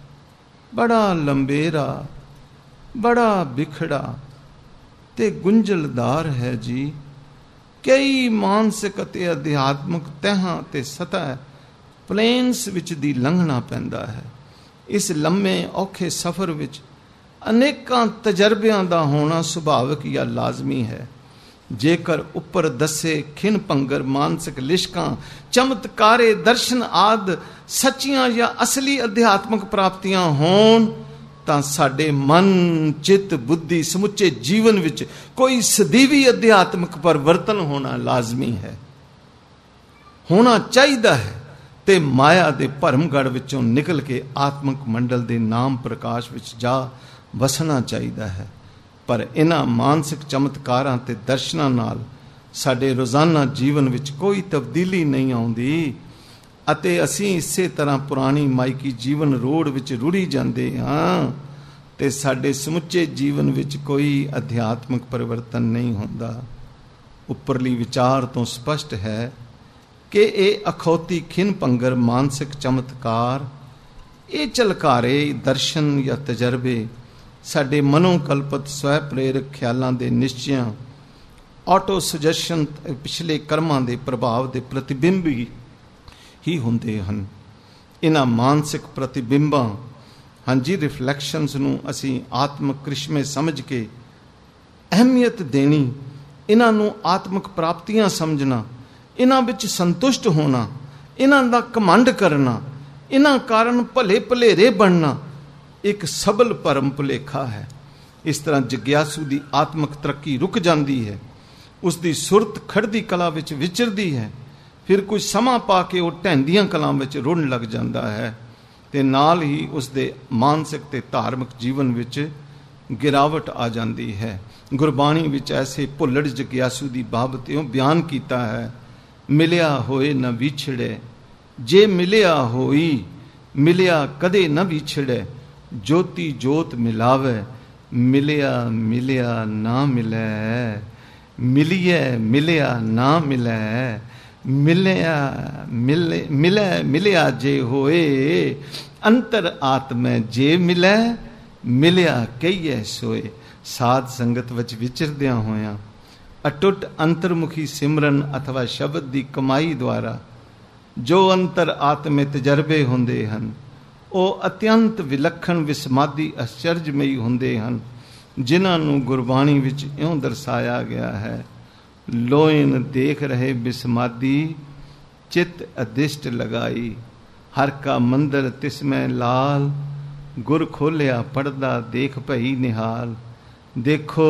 ਬੜਾ ਲੰਬੇਰਾ, ਬੜਾ ਬਿਖੜਾ ਤੇ ਗੁੰਝਲਦਾਰ ਹੈ ਜੀ। ਕਈ ਮਾਨਸਿਕ ਅਤੇ ਅਧਿਆਤਮਕ ਤਹਾਂ ਤੇ ਸਤਹ ਪਲੇਨਸ ਵਿੱਚ ਦੀ ਲੰਘਣਾ ਪੈਂਦਾ ਹੈ। ਇਸ ਲੰਮੇ ਔਖੇ ਸਫ਼ਰ ਵਿੱਚ ਅਨੇਕਾਂ ਤਜਰਬਿਆਂ ਦਾ ਹੋਣਾ ਸੁਭਾਵਿਕ ਜਾਂ ਲਾਜ਼ਮੀ ਹੈ। ਜੇਕਰ ਉੱਪਰ ਦੱਸੇ ਖਿਨ ਭੰਗਰ ਮਾਨਸਿਕ ਲਿਸ਼ਕਾਂ, ਚਮਤਕਾਰੇ ਦਰਸ਼ਨ ਆਦਿ ਸੱਚੀਆਂ ਜਾਂ ਅਸਲੀ ਅਧਿਆਤਮਕ ਪ੍ਰਾਪਤੀਆਂ ਹੋਣ ਤਾਂ ਸਾਡੇ ਮਨ, ਚਿੱਤ, ਬੁੱਧੀ ਸਮੁੱਚੇ ਜੀਵਨ ਵਿੱਚ ਕੋਈ ਸਦੀਵੀ ਅਧਿਆਤਮਕ ਪਰਿਵਰਤਨ ਹੋਣਾ ਲਾਜ਼ਮੀ ਹੈ, ਹੋਣਾ ਚਾਹੀਦਾ ਹੈ ਤੇ ਮਾਇਆ ਦੇ ਭਰਮਗੜ ਵਿੱਚੋਂ ਨਿਕਲ ਕੇ ਆਤਮਿਕ ਮੰਡਲ ਦੇ ਨਾਮ ਪ੍ਰਕਾਸ਼ ਵਿੱਚ ਜਾ ਵਸਣਾ ਚਾਹੀਦਾ ਹੈ। ਪਰ ਇਹਨਾਂ ਮਾਨਸਿਕ ਚਮਤਕਾਰਾਂ ਤੇ ਦਰਸ਼ਨਾਂ ਨਾਲ ਸਾਡੇ ਰੋਜ਼ਾਨਾ ਜੀਵਨ ਵਿੱਚ ਕੋਈ ਤਬਦੀਲੀ ਨਹੀਂ ਆਉਂਦੀ ਅਤੇ ਅਸੀਂ ਇਸੇ ਤਰ੍ਹਾਂ ਪੁਰਾਣੀ ਮਾਇਕੀ ਜੀਵਨ ਰੋੜ ਵਿੱਚ ਰੁੜੀ ਜਾਂਦੇ ਹਾਂ ਤੇ ਸਾਡੇ ਸਮੁੱਚੇ ਜੀਵਨ ਵਿੱਚ ਕੋਈ ਅਧਿਆਤਮਿਕ ਪਰਿਵਰਤਨ ਨਹੀਂ ਹੁੰਦਾ। ਉੱਪਰਲੀ ਵਿਚਾਰ ਤੋਂ ਸਪਸ਼ਟ ਹੈ ਕਿ ਇਹ ਅਖੌਤੀ ਖਿਨ ਭੰਗਰ ਮਾਨਸਿਕ ਚਮਤਕਾਰ, ਇਹ ਝਲਕਾਰੇ ਦਰਸ਼ਨ ਜਾਂ ਤਜਰਬੇ ਸਾਡੇ ਮਨੋਕਲਪਤ ਸਵੈ ਪ੍ਰੇਰਕ ਖਿਆਲਾਂ ਦੇ ਨਿਸ਼ਚਿਆਂ, ਆਟੋ ਸੁਜੈਸ਼ਨ, ਪਿਛਲੇ ਕਰਮਾਂ ਦੇ ਪ੍ਰਭਾਵ ਦੇ ਪ੍ਰਤੀਬਿੰਬ ਹੀ ਹੁੰਦੇ ਹਨ। ਇਹਨਾਂ ਮਾਨਸਿਕ ਪ੍ਰਤੀਬਿੰਬਾਂ, ਹਾਂਜੀ ਰਿਫਲੈਕਸ਼ਨਸ ਨੂੰ ਅਸੀਂ ਆਤਮਿਕ ਕ੍ਰਿਸ਼ਮੇ ਸਮਝ ਕੇ ਅਹਿਮੀਅਤ ਦੇਣੀ, ਇਹਨਾਂ ਨੂੰ ਆਤਮਿਕ ਪ੍ਰਾਪਤੀਆਂ ਸਮਝਣਾ, ਇਹਨਾਂ ਵਿੱਚ ਸੰਤੁਸ਼ਟ ਹੋਣਾ, ਇਹਨਾਂ ਦਾ ਘਮੰਡ ਕਰਨਾ, ਇਹਨਾਂ ਕਾਰਨ ਭਲੇ ਭਲੇਰੇ ਬਣਨਾ ਇੱਕ ਸਬਲ ਭਰਮ ਭੁਲੇਖਾ ਹੈ। ਇਸ ਤਰ੍ਹਾਂ ਜਗਿਆਸੂ ਦੀ ਆਤਮਿਕ ਤਰੱਕੀ ਰੁਕ ਜਾਂਦੀ ਹੈ, ਉਸ ਦੀ ਸੁਰਤ ਖੜਦੀ ਕਲਾ ਵਿੱਚ ਵਿਚਰਦੀ ਹੈ, ਫਿਰ ਕੁਝ ਸਮਾਂ ਪਾ ਕੇ ਉਹ ਢਹਿੰਦੀਆਂ ਕਲਾਂ ਵਿੱਚ ਰੁੜਨ ਲੱਗ ਜਾਂਦਾ ਹੈ ਤੇ ਨਾਲ ਹੀ ਉਸ ਦੇ ਮਾਨਸਿਕ ਤੇ ਧਾਰਮਿਕ ਜੀਵਨ ਵਿੱਚ ਗਿਰਾਵਟ ਆ ਜਾਂਦੀ ਹੈ। ਗੁਰਬਾਣੀ ਵਿੱਚ ਐਸੇ ਭੁੱਲੜ ਜਗਿਆਸੂ ਦੀ ਬਾਬਤ ਇਉਂ ਬਿਆਨ ਕੀਤਾ ਹੈ, ਮਿਲਿਆ ਹੋਏ ਨਾ ਵਿਛੜੇ, ਜੇ ਮਿਲਿਆ ਹੋਈ ਮਿਲਿਆ ਕਦੇ ਨਾ ਵਿਛੜੇ, ਜੋਤੀ ਜੋਤ ਮਿਲਾਵੇ, ਮਿਲਿਆ ਮਿਲਿਆ ਨਾ ਮਿਲੈ, ਮਿਲਿਐ ਮਿਲਿਆ ਨਾ ਮਿਲੈ, ਮਿਲਿਆ ਮਿਲੇ ਮਿਲੈ ਮਿਲਿਆ ਜੇ ਹੋਏ, ਅੰਤਰ ਆਤਮੈ ਜੇ ਮਿਲੈ, ਮਿਲਿਆ ਕਹੀਐ ਸੋਏ। ਸਾਧ ਸੰਗਤ ਵਿੱਚ ਵਿਚਰਦਿਆਂ ਹੋਇਆਂ ਅਟੁੱਟ ਅੰਤਰਮੁਖੀ ਸਿਮਰਨ ਅਥਵਾ ਸ਼ਬਦ ਦੀ ਕਮਾਈ ਦੁਆਰਾ ਜੋ ਅੰਤਰ ਆਤਮੇ ਤਜਰਬੇ ਹੁੰਦੇ ਹਨ, ਉਹ ਅਤਿਅੰਤ ਵਿਲੱਖਣ ਵਿਸਮਾਦੀ ਅਚਰਜਮਈ ਹੁੰਦੇ ਹਨ, ਜਿਨ੍ਹਾਂ ਨੂੰ ਗੁਰਬਾਣੀ ਵਿੱਚ ਇਉਂ ਦਰਸਾਇਆ ਗਿਆ ਹੈ, ਲੋਇਨ ਦੇਖ ਰਹੇ ਬਿਸਮਾਦੀ, ਚਿੱਤ ਅਦਿਸ਼ਟ ਲਗਾਈ, ਹਰ ਕਾ ਮੰਦਰ ਤਿਸਮੈ ਲਾਲ, ਗੁਰ ਖੋਲਿਆ ਪੜਦਾ ਦੇਖ ਭਈ ਨਿਹਾਲ। ਦੇਖੋ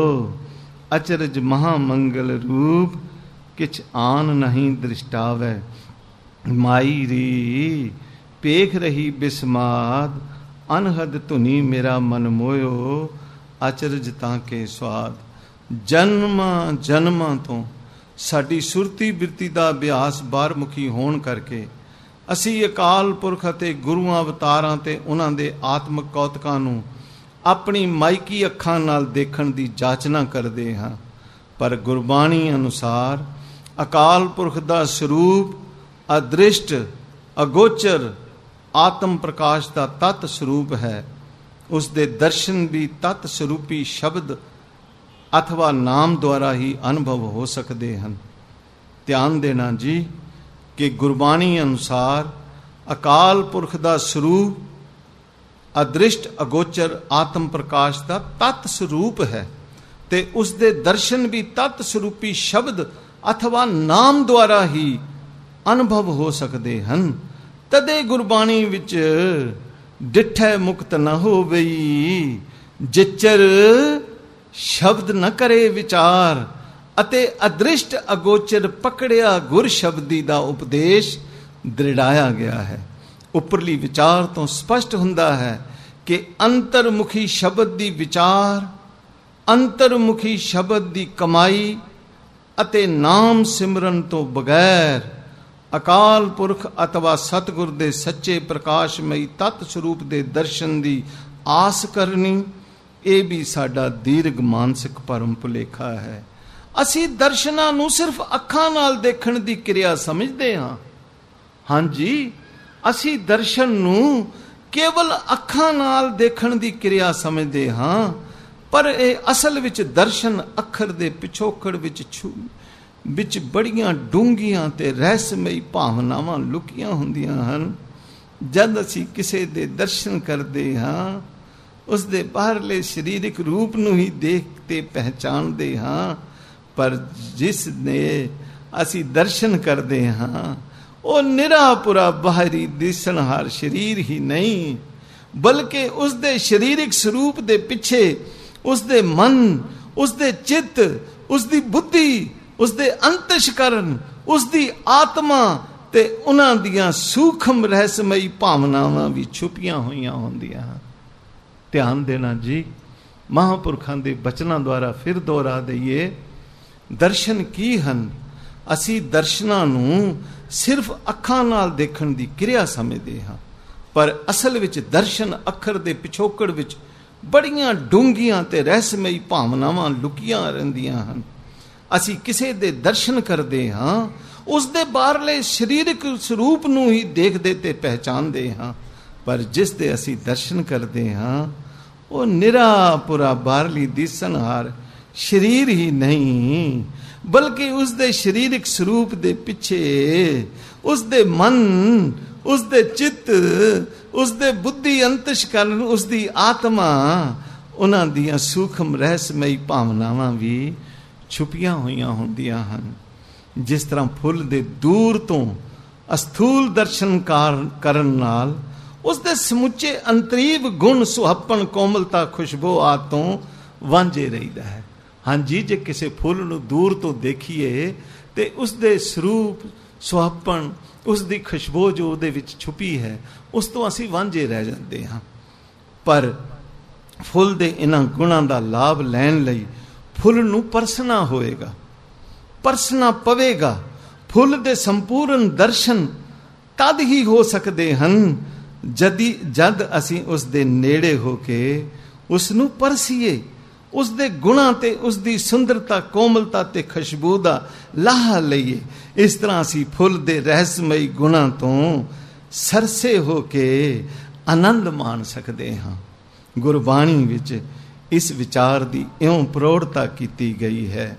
ਅਚਰਜ ਮਹਾਮੰਗਲ ਰੂਪ, ਕਿਛ ਆਨ ਨਹੀਂ ਦ੍ਰਿਸ਼ਟਾਵੈ, ਮਾਈ ਰੀ ਪੇਖ ਰਹੀ ਬਿਸਮਾਦ, ਅਨਹਦ ਧੁਨੀ ਮੇਰਾ ਮਨ ਮੋਇਓ, ਅਚਰਜ ਤਾਂ ਕੇ ਸਵਾਦ। ਜਨਮਾਂ ਜਨਮਾਂ ਤੋਂ ਸਾਡੀ ਸੁਰਤੀ ਬਿਰਤੀ ਦਾ ਅਭਿਆਸ ਬਾਰਮੁਖੀ ਹੋਣ ਕਰਕੇ ਅਸੀਂ ਅਕਾਲ ਪੁਰਖ ਅਤੇ ਗੁਰੂਆਂ ਅਵਤਾਰਾਂ ਤੇ ਉਹਨਾਂ ਦੇ ਆਤਮਿਕ ਕੌਤਕਾਂ ਨੂੰ ਆਪਣੀ ਮਾਇਕੀ ਅੱਖਾਂ ਨਾਲ ਦੇਖਣ ਦੀ ਜਾਚਨਾ ਕਰਦੇ ਹਾਂ। ਪਰ ਗੁਰਬਾਣੀ ਅਨੁਸਾਰ ਅਕਾਲ ਪੁਰਖ ਦਾ ਸਰੂਪ ਅਦ੍ਰਿਸ਼ਟ, ਅਗੋਚਰ, ਆਤਮ ਪ੍ਰਕਾਸ਼ ਦਾ ਤਤ ਸਰੂਪ ਹੈ। ਉਸ ਦੇ ਦਰਸ਼ਨ ਵੀ ਤਤ ਸਰੂਪੀ ਸ਼ਬਦ ਅਥਵਾ ਨਾਮ ਦੁਆਰਾ ਹੀ ਅਨੁਭਵ ਹੋ ਸਕਦੇ ਹਨ। ਧਿਆਨ ਦੇਣਾ ਜੀ ਕਿ ਗੁਰਬਾਣੀ ਅਨੁਸਾਰ ਅਕਾਲ ਪੁਰਖ ਦਾ ਸਰੂਪ ਅਦ੍ਰਿਸ਼ਟ, ਅਗੋਚਰ, ਆਤਮ ਪ੍ਰਕਾਸ਼ ਦਾ ਤਤ ਸਰੂਪ ਹੈ ਤੇ ਉਸ ਦੇ ਦਰਸ਼ਨ ਵੀ ਤਤ ਸਰੂਪੀ ਸ਼ਬਦ ਅਥਵਾ ਨਾਮ ਦੁਆਰਾ ਹੀ ਅਨੁਭਵ ਹੋ ਸਕਦੇ ਹਨ। ਤਦੇ ਗੁਰਬਾਣੀ ਵਿੱਚ ਡਿਠੈ ਮੁਕਤ ਨਾ ਹੋਵਈ, ਜਿਚਰ ਸ਼ਬਦ ਨ ਕਰੇ ਵਿਚਾਰ, ਅਤੇ ਅਦ੍ਰਿਸ਼ਟ ਅਗੋਚਰ ਪਕੜਿਆ ਗੁਰ ਸ਼ਬਦੀ ਦਾ ਉਪਦੇਸ਼ ਦ੍ਰਿੜਾਇਆ ਗਿਆ ਹੈ। ਉੱਪਰਲੀ ਵਿਚਾਰ ਤੋਂ ਸਪਸ਼ਟ ਹੁੰਦਾ ਹੈ ਕਿ ਅੰਤਰਮੁਖੀ ਸ਼ਬਦ ਦੀ ਵਿਚਾਰ, ਅੰਤਰਮੁਖੀ ਸ਼ਬਦ ਦੀ ਕਮਾਈ ਅਤੇ ਨਾਮ ਸਿਮਰਨ ਤੋਂ ਬਗੈਰ ਅਕਾਲ ਪੁਰਖ ਅਥਵਾ ਸਤਿਗੁਰ ਦੇ ਸੱਚੇ ਪ੍ਰਕਾਸ਼ਮਈ ਤਤ ਸਰੂਪ ਦੇ ਦਰਸ਼ਨ ਦੀ ਆਸ ਕਰਨੀ, ਇਹ ਵੀ ਸਾਡਾ ਦੀਰਘ ਮਾਨਸਿਕ ਭਰਮ ਭੁਲੇਖਾ ਹੈ। ਅਸੀਂ ਦਰਸ਼ਨਾਂ ਨੂੰ ਸਿਰਫ ਅੱਖਾਂ ਨਾਲ ਦੇਖਣ ਦੀ ਕਿਰਿਆ ਸਮਝਦੇ ਹਾਂ। ਹਾਂਜੀ, ਅਸੀਂ ਦਰਸ਼ਨ ਨੂੰ ਕੇਵਲ ਅੱਖਾਂ ਨਾਲ ਦੇਖਣ ਦੀ ਕਿਰਿਆ ਸਮਝਦੇ ਹਾਂ, ਪਰ ਇਹ ਅਸਲ ਵਿੱਚ ਦਰਸ਼ਨ ਅੱਖਰ ਦੇ ਪਿਛੋਕੜ ਵਿੱਚ ਛੂ ਵਿੱਚ ਬੜੀਆਂ ਡੂੰਘੀਆਂ ਤੇ ਰਹੱਸਮਈ ਭਾਵਨਾਵਾਂ ਲੁਕੀਆਂ ਹੁੰਦੀਆਂ ਹਨ। ਜਦ ਅਸੀਂ ਕਿਸੇ ਦੇ ਦਰਸ਼ਨ ਕਰਦੇ ਹਾਂ, ਉਸ ਦੇ ਬਾਹਰਲੇ ਸਰੀਰਕ ਰੂਪ ਨੂੰ ਹੀ ਦੇਖ ਤੇ ਪਹਿਚਾਨਦੇ ਹਾਂ, ਪਰ ਜਿਸ ਨੇ ਅਸੀਂ ਦਰਸ਼ਨ ਕਰਦੇ ਹਾਂ ਉਹ ਨਿਰਾ ਪੁਰਾ ਬਾਹਰੀ ਦਿਸਣਹਾਰ ਸਰੀਰ ਹੀ ਨਹੀਂ, ਬਲਕਿ ਉਸ ਦੇ ਸਰੀਰਕ ਸਰੂਪ ਦੇ ਪਿੱਛੇ ਉਸ ਦੇ ਮਨ, ਉਸ ਦੇ ਚਿੱਤ, ਉਸ ਦੀ ਬੁੱਧੀ, ਉਸ ਦੇ ਅੰਤਸ਼ਕਰਨ, ਉਸ ਦੀ ਆਤਮਾ ਤੇ ਉਹਨਾਂ ਦੀਆਂ ਸੂਖਮ ਰਹੱਸਮਈ ਭਾਵਨਾਵਾਂ ਵੀ ਛੁਪੀਆਂ ਹੋਈਆਂ ਹੁੰਦੀਆਂ ਹਨ। ਧਿਆਨ ਦੇਣਾ ਜੀ, ਮਹਾਂਪੁਰਖਾਂ ਦੇ ਬਚਨਾਂ ਦੁਆਰਾ ਫਿਰ ਦੁਹਰਾ ਦਈਏ, ਦਰਸ਼ਨ ਕੀ ਹਨ? ਅਸੀਂ ਦਰਸ਼ਨਾਂ ਨੂੰ ਸਿਰਫ ਅੱਖਾਂ ਨਾਲ ਦੇਖਣ ਦੀ ਕਿਰਿਆ ਸਮਝਦੇ ਹਾਂ, ਪਰ ਅਸਲ ਵਿੱਚ ਦਰਸ਼ਨ ਅੱਖਰ ਦੇ ਪਿਛੋਕੜ ਵਿੱਚ ਬੜੀਆਂ ਡੂੰਘੀਆਂ ਤੇ ਰਹੱਸਮਈ ਭਾਵਨਾਵਾਂ ਲੁਕੀਆਂ ਰਹਿੰਦੀਆਂ ਹਨ। ਅਸੀਂ ਕਿਸੇ ਦੇ ਦਰਸ਼ਨ ਕਰਦੇ ਹਾਂ, ਉਸ ਦੇ ਬਾਹਰਲੇ ਸਰੀਰਕ ਸਰੂਪ ਨੂੰ ਹੀ ਦੇਖਦੇ ਤੇ ਪਹਿਚਾਨਦੇ ਹਾਂ, ਪਰ ਜਿਸ ਦੇ ਅਸੀਂ ਦਰਸ਼ਨ ਕਰਦੇ ਹਾਂ ਉਹ ਨਿਰਾ ਪੁਰਾ ਬਾਹਰਲੀ ਦਿਸਣਹਾਰ ਸਰੀਰ ਹੀ ਨਹੀਂ, ਬਲਕਿ ਉਸ ਦੇ ਸਰੀਰਕ ਸਰੂਪ ਦੇ ਪਿੱਛੇ ਉਸ ਦੇ ਮਨ, ਉਸ ਦੇ ਚਿੱਤ, ਉਸ ਦੇ ਬੁੱਧੀ ਅੰਤਸ਼ਕਰਨ, ਉਸ ਦੀ ਆਤਮਾ, ਉਹਨਾਂ ਦੀਆਂ ਸੂਖਮ ਰਹੱਸਮਈ ਭਾਵਨਾਵਾਂ ਵੀ ਛੁਪੀਆਂ ਹੋਈਆਂ ਹੁੰਦੀਆਂ ਹਨ। ਜਿਸ ਤਰ੍ਹਾਂ ਫੁੱਲ ਦੇ ਦੂਰ ਤੋਂ ਅਸਥੂਲ ਦਰਸ਼ਨ ਕਰਨ ਨਾਲ ਉਸ ਦੇ ਸਮੁੱਚੇ ਅੰਤਰੀਵ ਗੁਣ, ਸੁਹੱਪਣ, ਕੋਮਲਤਾ, ਖੁਸ਼ਬੂ ਆਦਿ ਤੋਂ ਵਾਂਝੇ ਰਹਿੰਦਾ ਹੈ। ਹਾਂਜੀ, ਜੇ ਕਿਸੇ ਫੁੱਲ ਨੂੰ ਦੂਰ ਤੋਂ ਦੇਖੀਏ ਤੇ ਉਸ ਦੇ ਸਰੂਪ, ਸੁਹੱਪਣ, ਉਸ ਦੀ ਖੁਸ਼ਬੂ ਜੋ ਉਹਦੇ ਵਿੱਚ ਛੁਪੀ ਹੈ, ਉਸ ਤੋਂ ਅਸੀਂ ਵਾਂਝੇ ਰਹਿ ਜਾਂਦੇ ਹਾਂ। ਪਰ ਫੁੱਲ ਦੇ ਇਹਨਾਂ ਗੁਣਾਂ ਦਾ ਲਾਭ ਲੈਣ ਲਈ ਫੁੱਲ ਨੂੰ ਪਰਸਣਾ ਹੋਏਗਾ, ਪਰਸਣਾ ਪਵੇਗਾ। ਫੁੱਲ ਦੇ ਸੰਪੂਰਨ ਦਰਸ਼ਨ ਤਦ ਹੀ ਹੋ ਸਕਦੇ ਹਨ ਜਦੀ ਜਦ ਅਸੀਂ ਉਸ ਦੇ ਨੇੜੇ ਹੋ ਕੇ ਉਸ ਨੂੰ ਪਰਸੀਏ, ਉਸ ਦੇ ਗੁਣਾਂ ਤੇ ਉਸ ਦੀ ਸੁੰਦਰਤਾ, ਕੋਮਲਤਾ ਤੇ ਖੁਸ਼ਬੂ ਦਾ ਲਾਹਾ ਲਈਏ। ਇਸ ਤਰ੍ਹਾਂ ਅਸੀਂ ਫੁੱਲ ਦੇ ਰਹੱਸਮਈ ਗੁਣਾਂ ਤੋਂ ਸਰਸੇ ਹੋ ਕੇ ਆਨੰਦ ਮਾਣ ਸਕਦੇ ਹਾਂ। ਗੁਰਬਾਣੀ ਵਿੱਚ ਇਸ ਵਿਚਾਰ ਦੀ ਇਉਂ ਪ੍ਰੋੜਤਾ ਕੀਤੀ ਗਈ ਹੈ,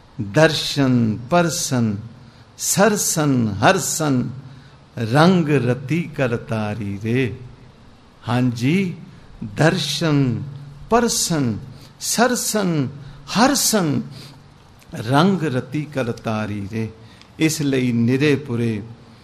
ਦਰਸ਼ਨ ਪਰਸਨ ਸਰਸਨ ਹਰਸਨ ਰੰਗ ਰਤੀ ਕਰਤਾਰੀ ਰੇ। ਹਾਂਜੀ, ਦਰਸ਼ਨ ਪਰਸਨ ਸਰਸਨ ਹਰਸਨ ਰੰਗ ਰਤੀ ਕਰਤਾਰੀ ਰੇ। ਇਸ ਲਈ ਨਿਰੇ ਪੁਰੇ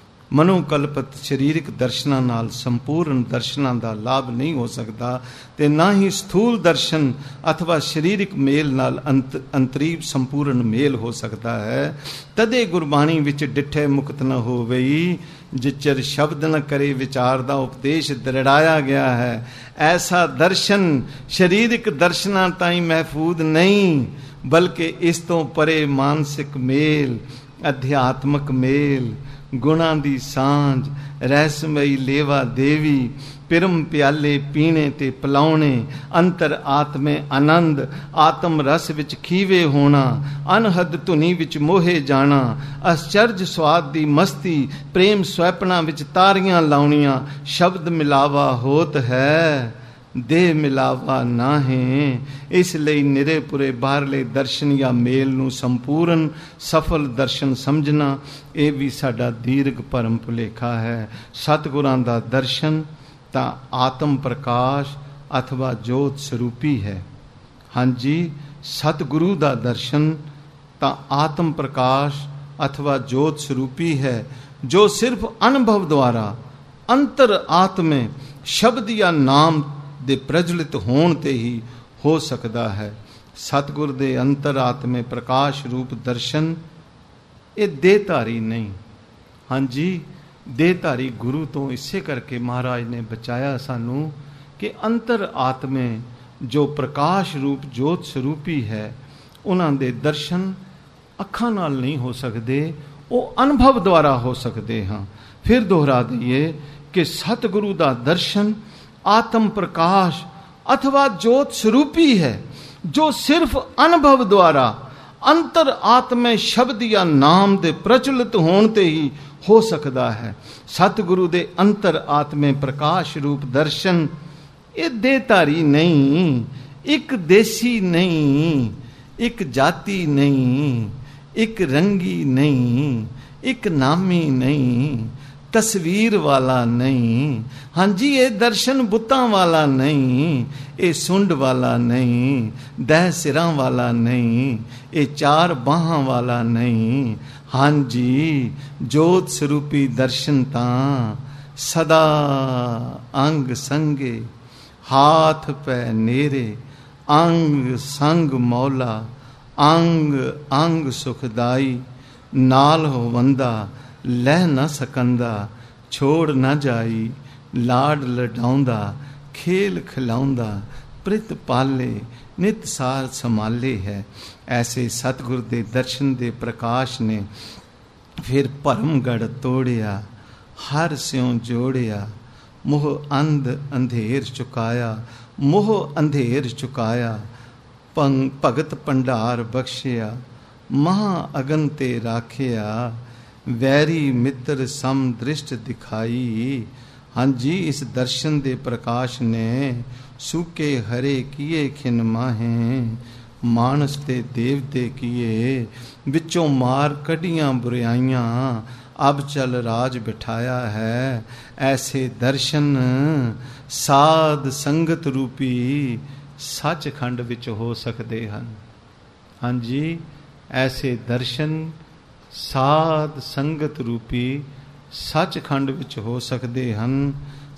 ਮਨੋਕਲਪਤ ਸਰੀਰਕ ਦਰਸ਼ਨਾਂ ਨਾਲ ਸੰਪੂਰਨ ਦਰਸ਼ਨਾਂ ਦਾ ਲਾਭ ਨਹੀਂ ਹੋ ਸਕਦਾ, ਤੇ ਨਾ ਹੀ ਸਥੂਲ ਦਰਸ਼ਨ ਅਥਵਾ ਸਰੀਰਕ ਮੇਲ ਨਾਲ ਅੰਤ ਅੰਤਰੀਵ ਸੰਪੂਰਨ ਮੇਲ ਹੋ ਸਕਦਾ ਹੈ। ਤਦੇ ਗੁਰਬਾਣੀ ਵਿੱਚ ਡਿਠੇ ਮੁਕਤ ਨ ਹੋਵਈ, ਜਿਚਰ ਸ਼ਬਦ ਨ ਕਰੇ ਵਿਚਾਰ ਦਾ ਉਪਦੇਸ਼ ਦ੍ਰਿੜਾਇਆ ਗਿਆ ਹੈ। ਐਸਾ ਦਰਸ਼ਨ ਸਰੀਰਕ ਦਰਸ਼ਨਾਂ ਤਾਈਂ ਮਹਿਫੂਜ਼ ਨਹੀਂ, ਬਲਕਿ ਇਸ ਤੋਂ ਪਰੇ ਮਾਨਸਿਕ ਮੇਲ, ਅਧਿਆਤਮਕ ਮੇਲ, ਗੁਣਾਂ ਦੀ ਸਾਂਝ, ਰਹੱਸਮਈ ਲੇਵਾ ਦੇਵੀ, ਪਿਰਮ ਪਿਆਲੇ ਪੀਣੇ ਤੇ ਪਿਲਾਉਣੇ, ਅੰਤਰ ਆਤਮੇ ਆਨੰਦ, ਆਤਮ ਰਸ ਵਿੱਚ ਖੀਵੇ ਹੋਣਾ, ਅਨਹਦ ਧੁਨੀ ਵਿੱਚ ਮੋਹੇ ਜਾਣਾ, ਅਸਚਰਜ ਸਵਾਦ ਦੀ ਮਸਤੀ, ਪ੍ਰੇਮ ਸਵੈਪਨਾ ਵਿੱਚ ਤਾਰੀਆਂ ਲਾਉਣੀਆਂ, ਸ਼ਬਦ ਮਿਲਾਵਾ ਹੋਤ ਹੈ ਦੇਹ ਮਿਲਾਵਾ ਨਾ ਹੈ। ਇਸ ਲਈ ਨਿਰੇ ਪੁਰੇ ਬਾਹਰਲੇ ਦਰਸ਼ਨ ਜਾਂ ਮੇਲ ਨੂੰ ਸੰਪੂਰਨ ਸਫਲ ਦਰਸ਼ਨ ਸਮਝਣਾ, ਇਹ ਵੀ ਸਾਡਾ ਦੀਰਘ ਭਰਮ ਭੁਲੇਖਾ ਹੈ। ਸਤਿਗੁਰਾਂ ਦਾ ਦਰਸ਼ਨ ਤਾਂ ਆਤਮ ਪ੍ਰਕਾਸ਼ ਅਥਵਾ ਜੋਤ ਸਰੂਪੀ ਹੈ। ਹਾਂਜੀ, ਸਤਿਗੁਰੂ ਦਾ ਦਰਸ਼ਨ ਤਾਂ ਆਤਮ ਪ੍ਰਕਾਸ਼ ਅਥਵਾ ਜੋਤ ਸਰੂਪੀ ਹੈ, ਜੋ ਸਿਰਫ ਅਨੁਭਵ ਦੁਆਰਾ ਅੰਤਰ ਆਤਮੇ ਸ਼ਬਦ ਜਾਂ ਨਾਮ ਦੇ ਪ੍ਰਜਵਲਿਤ ਹੋਣ ਤੇ ਹੀ ਹੋ ਸਕਦਾ ਹੈ। ਸਤਿਗੁਰ ਦੇ ਅੰਤਰ ਆਤਮੇ ਪ੍ਰਕਾਸ਼ ਰੂਪ ਦਰਸ਼ਨ ਇਹ ਦੇਹਧਾਰੀ ਨਹੀਂ। ਹਾਂਜੀ, ਦੇਹਧਾਰੀ ਗੁਰੂ ਤੋਂ ਇਸੇ ਕਰਕੇ ਮਹਾਰਾਜ ਨੇ ਬਚਾਇਆ ਸਾਨੂੰ ਕਿ ਅੰਤਰ ਆਤਮੇ ਜੋ ਪ੍ਰਕਾਸ਼ ਰੂਪ ਜੋਤ ਸਰੂਪੀ ਹੈ, ਉਹਨਾਂ ਦੇ ਦਰਸ਼ਨ ਅੱਖਾਂ ਨਾਲ ਨਹੀਂ ਹੋ ਸਕਦੇ, ਉਹ ਅਨੁਭਵ ਦੁਆਰਾ ਹੋ ਸਕਦੇ ਹਾਂ। ਫਿਰ ਦੁਹਰਾ ਦਈਏ ਕਿ ਸਤਿਗੁਰੂ ਦਾ ਦਰਸ਼ਨ ਆਤਮ ਪ੍ਰਕਾਸ਼ ਅਥਵਾ ਜੋਤ ਸਰੂਪੀ ਹੈ, ਜੋ ਸਿਰਫ ਅਨੁਭਵ ਦੁਆਰਾ ਅੰਤਰ ਆਤਮੇ ਸ਼ਬਦ ਜਾਂ ਨਾਮ ਦੇ ਪ੍ਰਚਲਿਤ ਹੋਣ ਤੇ ਹੀ ਹੋ ਸਕਦਾ ਹੈ। ਸਤਿਗੁਰੂ ਦੇ ਅੰਤਰ ਆਤਮੇ ਪ੍ਰਕਾਸ਼ ਰੂਪ ਦਰਸ਼ਨ ਇਹ ਦੇਹਧਾਰੀ ਨਹੀਂ, ਇੱਕ ਦੇਸੀ ਨਹੀਂ, ਇੱਕ ਜਾਤੀ ਨਹੀਂ, ਇੱਕ ਰੰਗੀ ਨਹੀਂ, ਇੱਕ ਨਾਮੀ ਨਹੀਂ, ਤਸਵੀਰ ਵਾਲਾ ਨਹੀਂ। ਹਾਂਜੀ, ਇਹ ਦਰਸ਼ਨ ਬੁੱਤਾਂ ਵਾਲਾ ਨਹੀਂ, ਇਹ ਸੁੰਡ ਵਾਲਾ ਨਹੀਂ, ਦਹਿ ਸਿਰਾਂ ਵਾਲਾ ਨਹੀਂ, ਇਹ ਚਾਰ ਬਾਹਾਂ ਵਾਲਾ ਨਹੀਂ। ਹਾਂਜੀ, ਜੋਤ ਸਰੂਪੀ ਦਰਸ਼ਨ ਤਾਂ ਸਦਾ ਅੰਗ ਸੰਗੇ, ਹਾਥ ਪੈ ਨੇਰੇ, ਅੰਗ ਸੰਗ ਮੌਲਾ, ਅੰਗ ਅੰਗ ਸੁਖਦਾਈ, ਨਾਲ ਹੋਵੰਦਾ ਲੈ ਨਾ ਸਕੰਦਾ, ਛੋੜ ਨਾ ਜਾਈ, ਲਾਡ ਲਡਾਉਂਦਾ, ਖੇਲ ਖਿਲਾਉਂਦਾ, ਪ੍ਰਿਤ ਪਾਲੇ, ਨਿਤ ਸਾਰ ਸੰਭਾਲੇ ਹੈ। ਐਸੇ ਸਤਿਗੁਰ ਦੇ ਦਰਸ਼ਨ ਦੇ ਪ੍ਰਕਾਸ਼ ਨੇ ਫਿਰ ਭਰਮਗੜ ਤੋੜਿਆ, ਹਰ ਸਿਉ ਜੋੜਿਆ, ਮੋਹ ਅੰਧ ਅੰਧੇਰ ਚੁਕਾਇਆ, ਮੋਹ ਅੰਧੇਰ ਚੁਕਾਇਆ, ਭਗਤ ਭੰਡਾਰ ਬਖਸ਼ਿਆ, ਮਹਾ ਅਗਨ ਤੇ ਰਾਖਿਆ, ਵੈਰੀ ਮਿੱਤਰ ਸਮ ਦ੍ਰਿਸ਼ਟ ਦਿਖਾਈ। ਹਾਂਜੀ, ਇਸ ਦਰਸ਼ਨ ਦੇ ਪ੍ਰਕਾਸ਼ ਨੇ ਸੂਕੇ ਹਰੇ ਕੀਏ ਖਿਨ ਮਾਹੇ, ਮਾਨਸ ਤੇ ਦੇਵਤੇ ਕੀਏ, ਵਿੱਚੋਂ ਮਾਰ ਕੱਢੀਆਂ ਬੁਰਾਈਆਂ, ਅਬ ਚਲ ਰਾਜ ਬਿਠਾਇਆ ਹੈ। ਐਸੇ ਦਰਸ਼ਨ ਸਾਧ ਸੰਗਤ ਰੂਪੀ ਸੱਚਖੰਡ ਵਿੱਚ ਹੋ ਸਕਦੇ ਹਨ। ਹਾਂਜੀ, ਐਸੇ ਦਰਸ਼ਨ ਸਾਧ ਸੰਗਤ ਰੂਪੀ ਸੱਚਖੰਡ ਵਿੱਚ ਹੋ ਸਕਦੇ ਹਨ।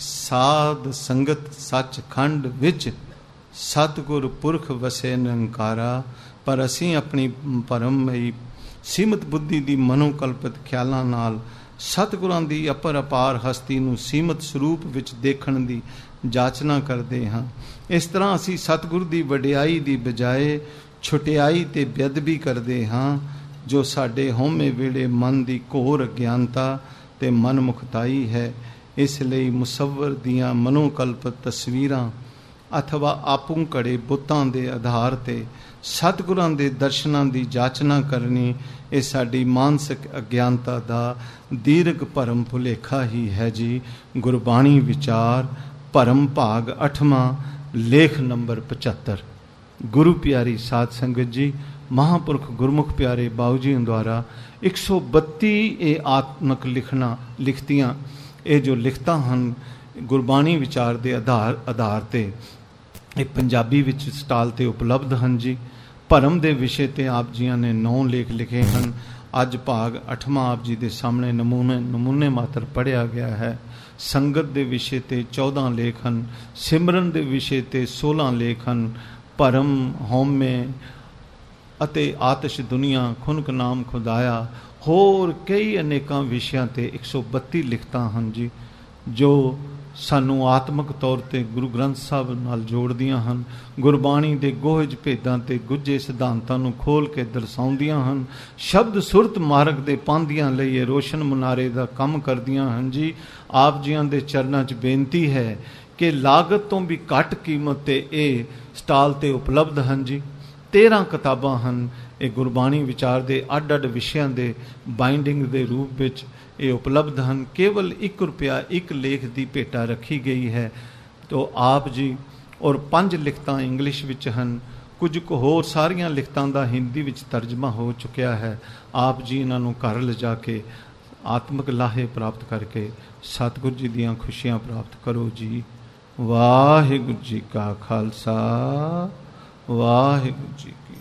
ਸਾਧ ਸੰਗਤ ਸੱਚਖੰਡ ਵਿੱਚ ਸਤਿਗੁਰ ਪੁਰਖ ਵਸੇ ਨਿਰੰਕਾਰਾ। ਪਰ ਅਸੀਂ ਆਪਣੀ ਭਰਮਮਈ ਸੀਮਤ ਬੁੱਧੀ ਦੀ ਮਨੋਕਲਪਿਤ ਖਿਆਲਾਂ ਨਾਲ ਸਤਿਗੁਰਾਂ ਦੀ ਅਪਰ ਅਪਾਰ ਹਸਤੀ ਨੂੰ ਸੀਮਤ ਸਰੂਪ ਵਿੱਚ ਦੇਖਣ ਦੀ ਜਾਚਨਾ ਕਰਦੇ ਹਾਂ। ਇਸ ਤਰ੍ਹਾਂ ਅਸੀਂ ਸਤਿਗੁਰ ਦੀ ਵਡਿਆਈ ਦੀ ਬਜਾਏ ਛੁਟਿਆਈ ਤੇ ਬੇਅਦਬੀ ਕਰਦੇ ਹਾਂ, ਜੋ ਸਾਡੇ ਹਉਮੈ ਵੇਲੇ ਮਨ ਦੀ ਘੋਰ ਅਗਿਆਨਤਾ ਤੇ ਮਨਮੁਖਤਾਈ ਹੈ। ਇਸ ਲਈ ਮੁਸੱਵਰ ਦੀਆਂ ਮਨੋਕਲਪਿਤ ਤਸਵੀਰਾਂ ਅਥਵਾ ਆਪੂ ਘੜੇ ਬੁੱਤਾਂ ਦੇ ਆਧਾਰ ਤੇ ਸਤਿਗੁਰਾਂ ਦੇ ਦਰਸ਼ਨਾਂ ਦੀ ਜਾਚਨਾ ਕਰਨੀ, ਇਹ ਸਾਡੀ ਮਾਨਸਿਕ ਅਗਿਆਨਤਾ ਦਾ ਦੀਰਘ ਭਰਮ ਭੁਲੇਖਾ ਹੀ ਹੈ ਜੀ। ਗੁਰਬਾਣੀ ਵਿਚਾਰ ਭਰਮ ਭਾਗ ਅੱਠਵਾਂ, ਲੇਖ ਨੰਬਰ ਪਝੱਤਰ। ਗੁਰੂ ਪਿਆਰੀ ਸਾਧ ਸੰਗਤ ਜੀ, ਮਹਾਂਪੁਰਖ ਗੁਰਮੁਖ ਪਿਆਰੇ ਬਾਊ ਜੀ ਦੁਆਰਾ ਇੱਕ ਸੌ ਬੱਤੀ ਇਹ ਆਤਮਕ ਲਿਖਣਾ ਲਿਖਤੀਆਂ, ਇਹ ਜੋ ਲਿਖਤਾਂ ਹਨ ਗੁਰਬਾਣੀ ਵਿਚਾਰ ਦੇ ਆਧਾਰ ਆਧਾਰ ਤੇ ਇਹ ਪੰਜਾਬੀ ਵਿੱਚ ਸਟਾਲ ਤੇ ਉਪਲਬਧ ਹਨ ਜੀ। ਭਰਮ ਦੇ ਵਿਸ਼ੇ ਤੇ ਆਪ ਜੀਆਂ ਨੇ ਨੌ ਲੇਖ ਲਿਖੇ ਹਨ। ਅੱਜ ਭਾਗ ਅੱਠਵਾਂ ਆਪ ਜੀ ਦੇ ਸਾਹਮਣੇ ਨਮੂਨੇ ਨਮੂਨੇ ਮਾਤਰ ਪੜ੍ਹਿਆ ਗਿਆ ਹੈ। ਸੰਗਤ ਦੇ ਵਿਸ਼ੇ ਤੇ ਚੌਦਾਂ ਲੇਖ ਹਨ। ਸਿਮਰਨ ਦੇ ਵਿਸ਼ੇ ਤੇ ਸੋਲਾਂ ਲੇਖ ਹਨ। ਭਰਮ, ਹਉਮੈ ਅਤੇ ਆਤਿਸ਼ ਦੁਨੀਆ, ਖੁਨਕ ਨਾਮ ਖੁਦਾਇਆ, ਹੋਰ ਕਈ ਅਨੇਕਾਂ ਵਿਸ਼ਿਆਂ ਤੇ ਇੱਕ ਸੌ ਬੱਤੀ ਲਿਖਤਾਂ ਹਨ ਜੀ, ਜੋ ਸਾਨੂੰ ਆਤਮਿਕ ਤੌਰ ਤੇ ਗੁਰੂ ਗ੍ਰੰਥ ਸਾਹਿਬ ਨਾਲ ਜੋੜਦੀਆਂ ਹਨ। ਗੁਰਬਾਣੀ ਦੇ ਗੋਹਜ ਭੇਦਾਂ ਤੇ ਗੁੱਝੇ ਸਿਧਾਂਤਾਂ ਨੂੰ ਖੋਲ ਕੇ ਦਰਸਾਉਂਦੀਆਂ ਹਨ। ਸ਼ਬਦ ਸੁਰਤ ਮਾਰਗ ਦੇ ਪਾਂਧਿਆਂ ਲਈ ਇਹ ਰੋਸ਼ਨ ਮੁਨਾਰੇ ਦਾ ਕੰਮ ਕਰਦੀਆਂ ਹਨ ਜੀ। ਆਪ ਜੀਆਂ ਦੇ ਚਰਨਾਂ 'ਚ ਬੇਨਤੀ ਹੈ ਕਿ ਲਾਗਤ ਤੋਂ ਵੀ ਘੱਟ ਕੀਮਤ ਤੇ ਇਹ ਸਟਾਲ ਤੇ ਉਪਲਬਧ ਹਨ ਜੀ। ਤੇਰ੍ਹਾਂ ਕਿਤਾਬਾਂ ਹਨ। ਇਹ ਗੁਰਬਾਣੀ ਵਿਚਾਰ ਦੇ ਅੱਡ ਅੱਡ ਵਿਸ਼ਿਆਂ ਦੇ ਬਾਈਂਡਿੰਗ ਦੇ ਰੂਪ ਵਿੱਚ ਇਹ ਉਪਲਬਧ ਹਨ। ਕੇਵਲ ਇੱਕ ਰੁਪਇਆ ਇੱਕ ਲੇਖ ਦੀ ਭੇਟਾ ਰੱਖੀ ਗਈ ਹੈ। ਤੋ ਆਪ ਜੀ ਔਰ ਪੰਜ ਲਿਖਤਾਂ ਇੰਗਲਿਸ਼ ਵਿੱਚ ਹਨ। ਕੁਝ ਕੁ ਹੋਰ ਸਾਰੀਆਂ ਲਿਖਤਾਂ ਦਾ ਹਿੰਦੀ ਵਿੱਚ ਤਰਜਮਾ ਹੋ ਚੁੱਕਿਆ ਹੈ। ਆਪ ਜੀ ਇਹਨਾਂ ਨੂੰ ਘਰ ਲਿਜਾ ਕੇ ਆਤਮਿਕ ਲਾਹੇ ਪ੍ਰਾਪਤ ਕਰਕੇ ਸਤਿਗੁਰੂ ਜੀ ਦੀਆਂ ਖੁਸ਼ੀਆਂ ਪ੍ਰਾਪਤ ਕਰੋ ਜੀ। ਵਾਹਿਗੁਰੂ ਜੀ ਕਾ ਖਾਲਸਾ, ਵਾਹਿਗੁਰੂ ਜੀ ਕੀ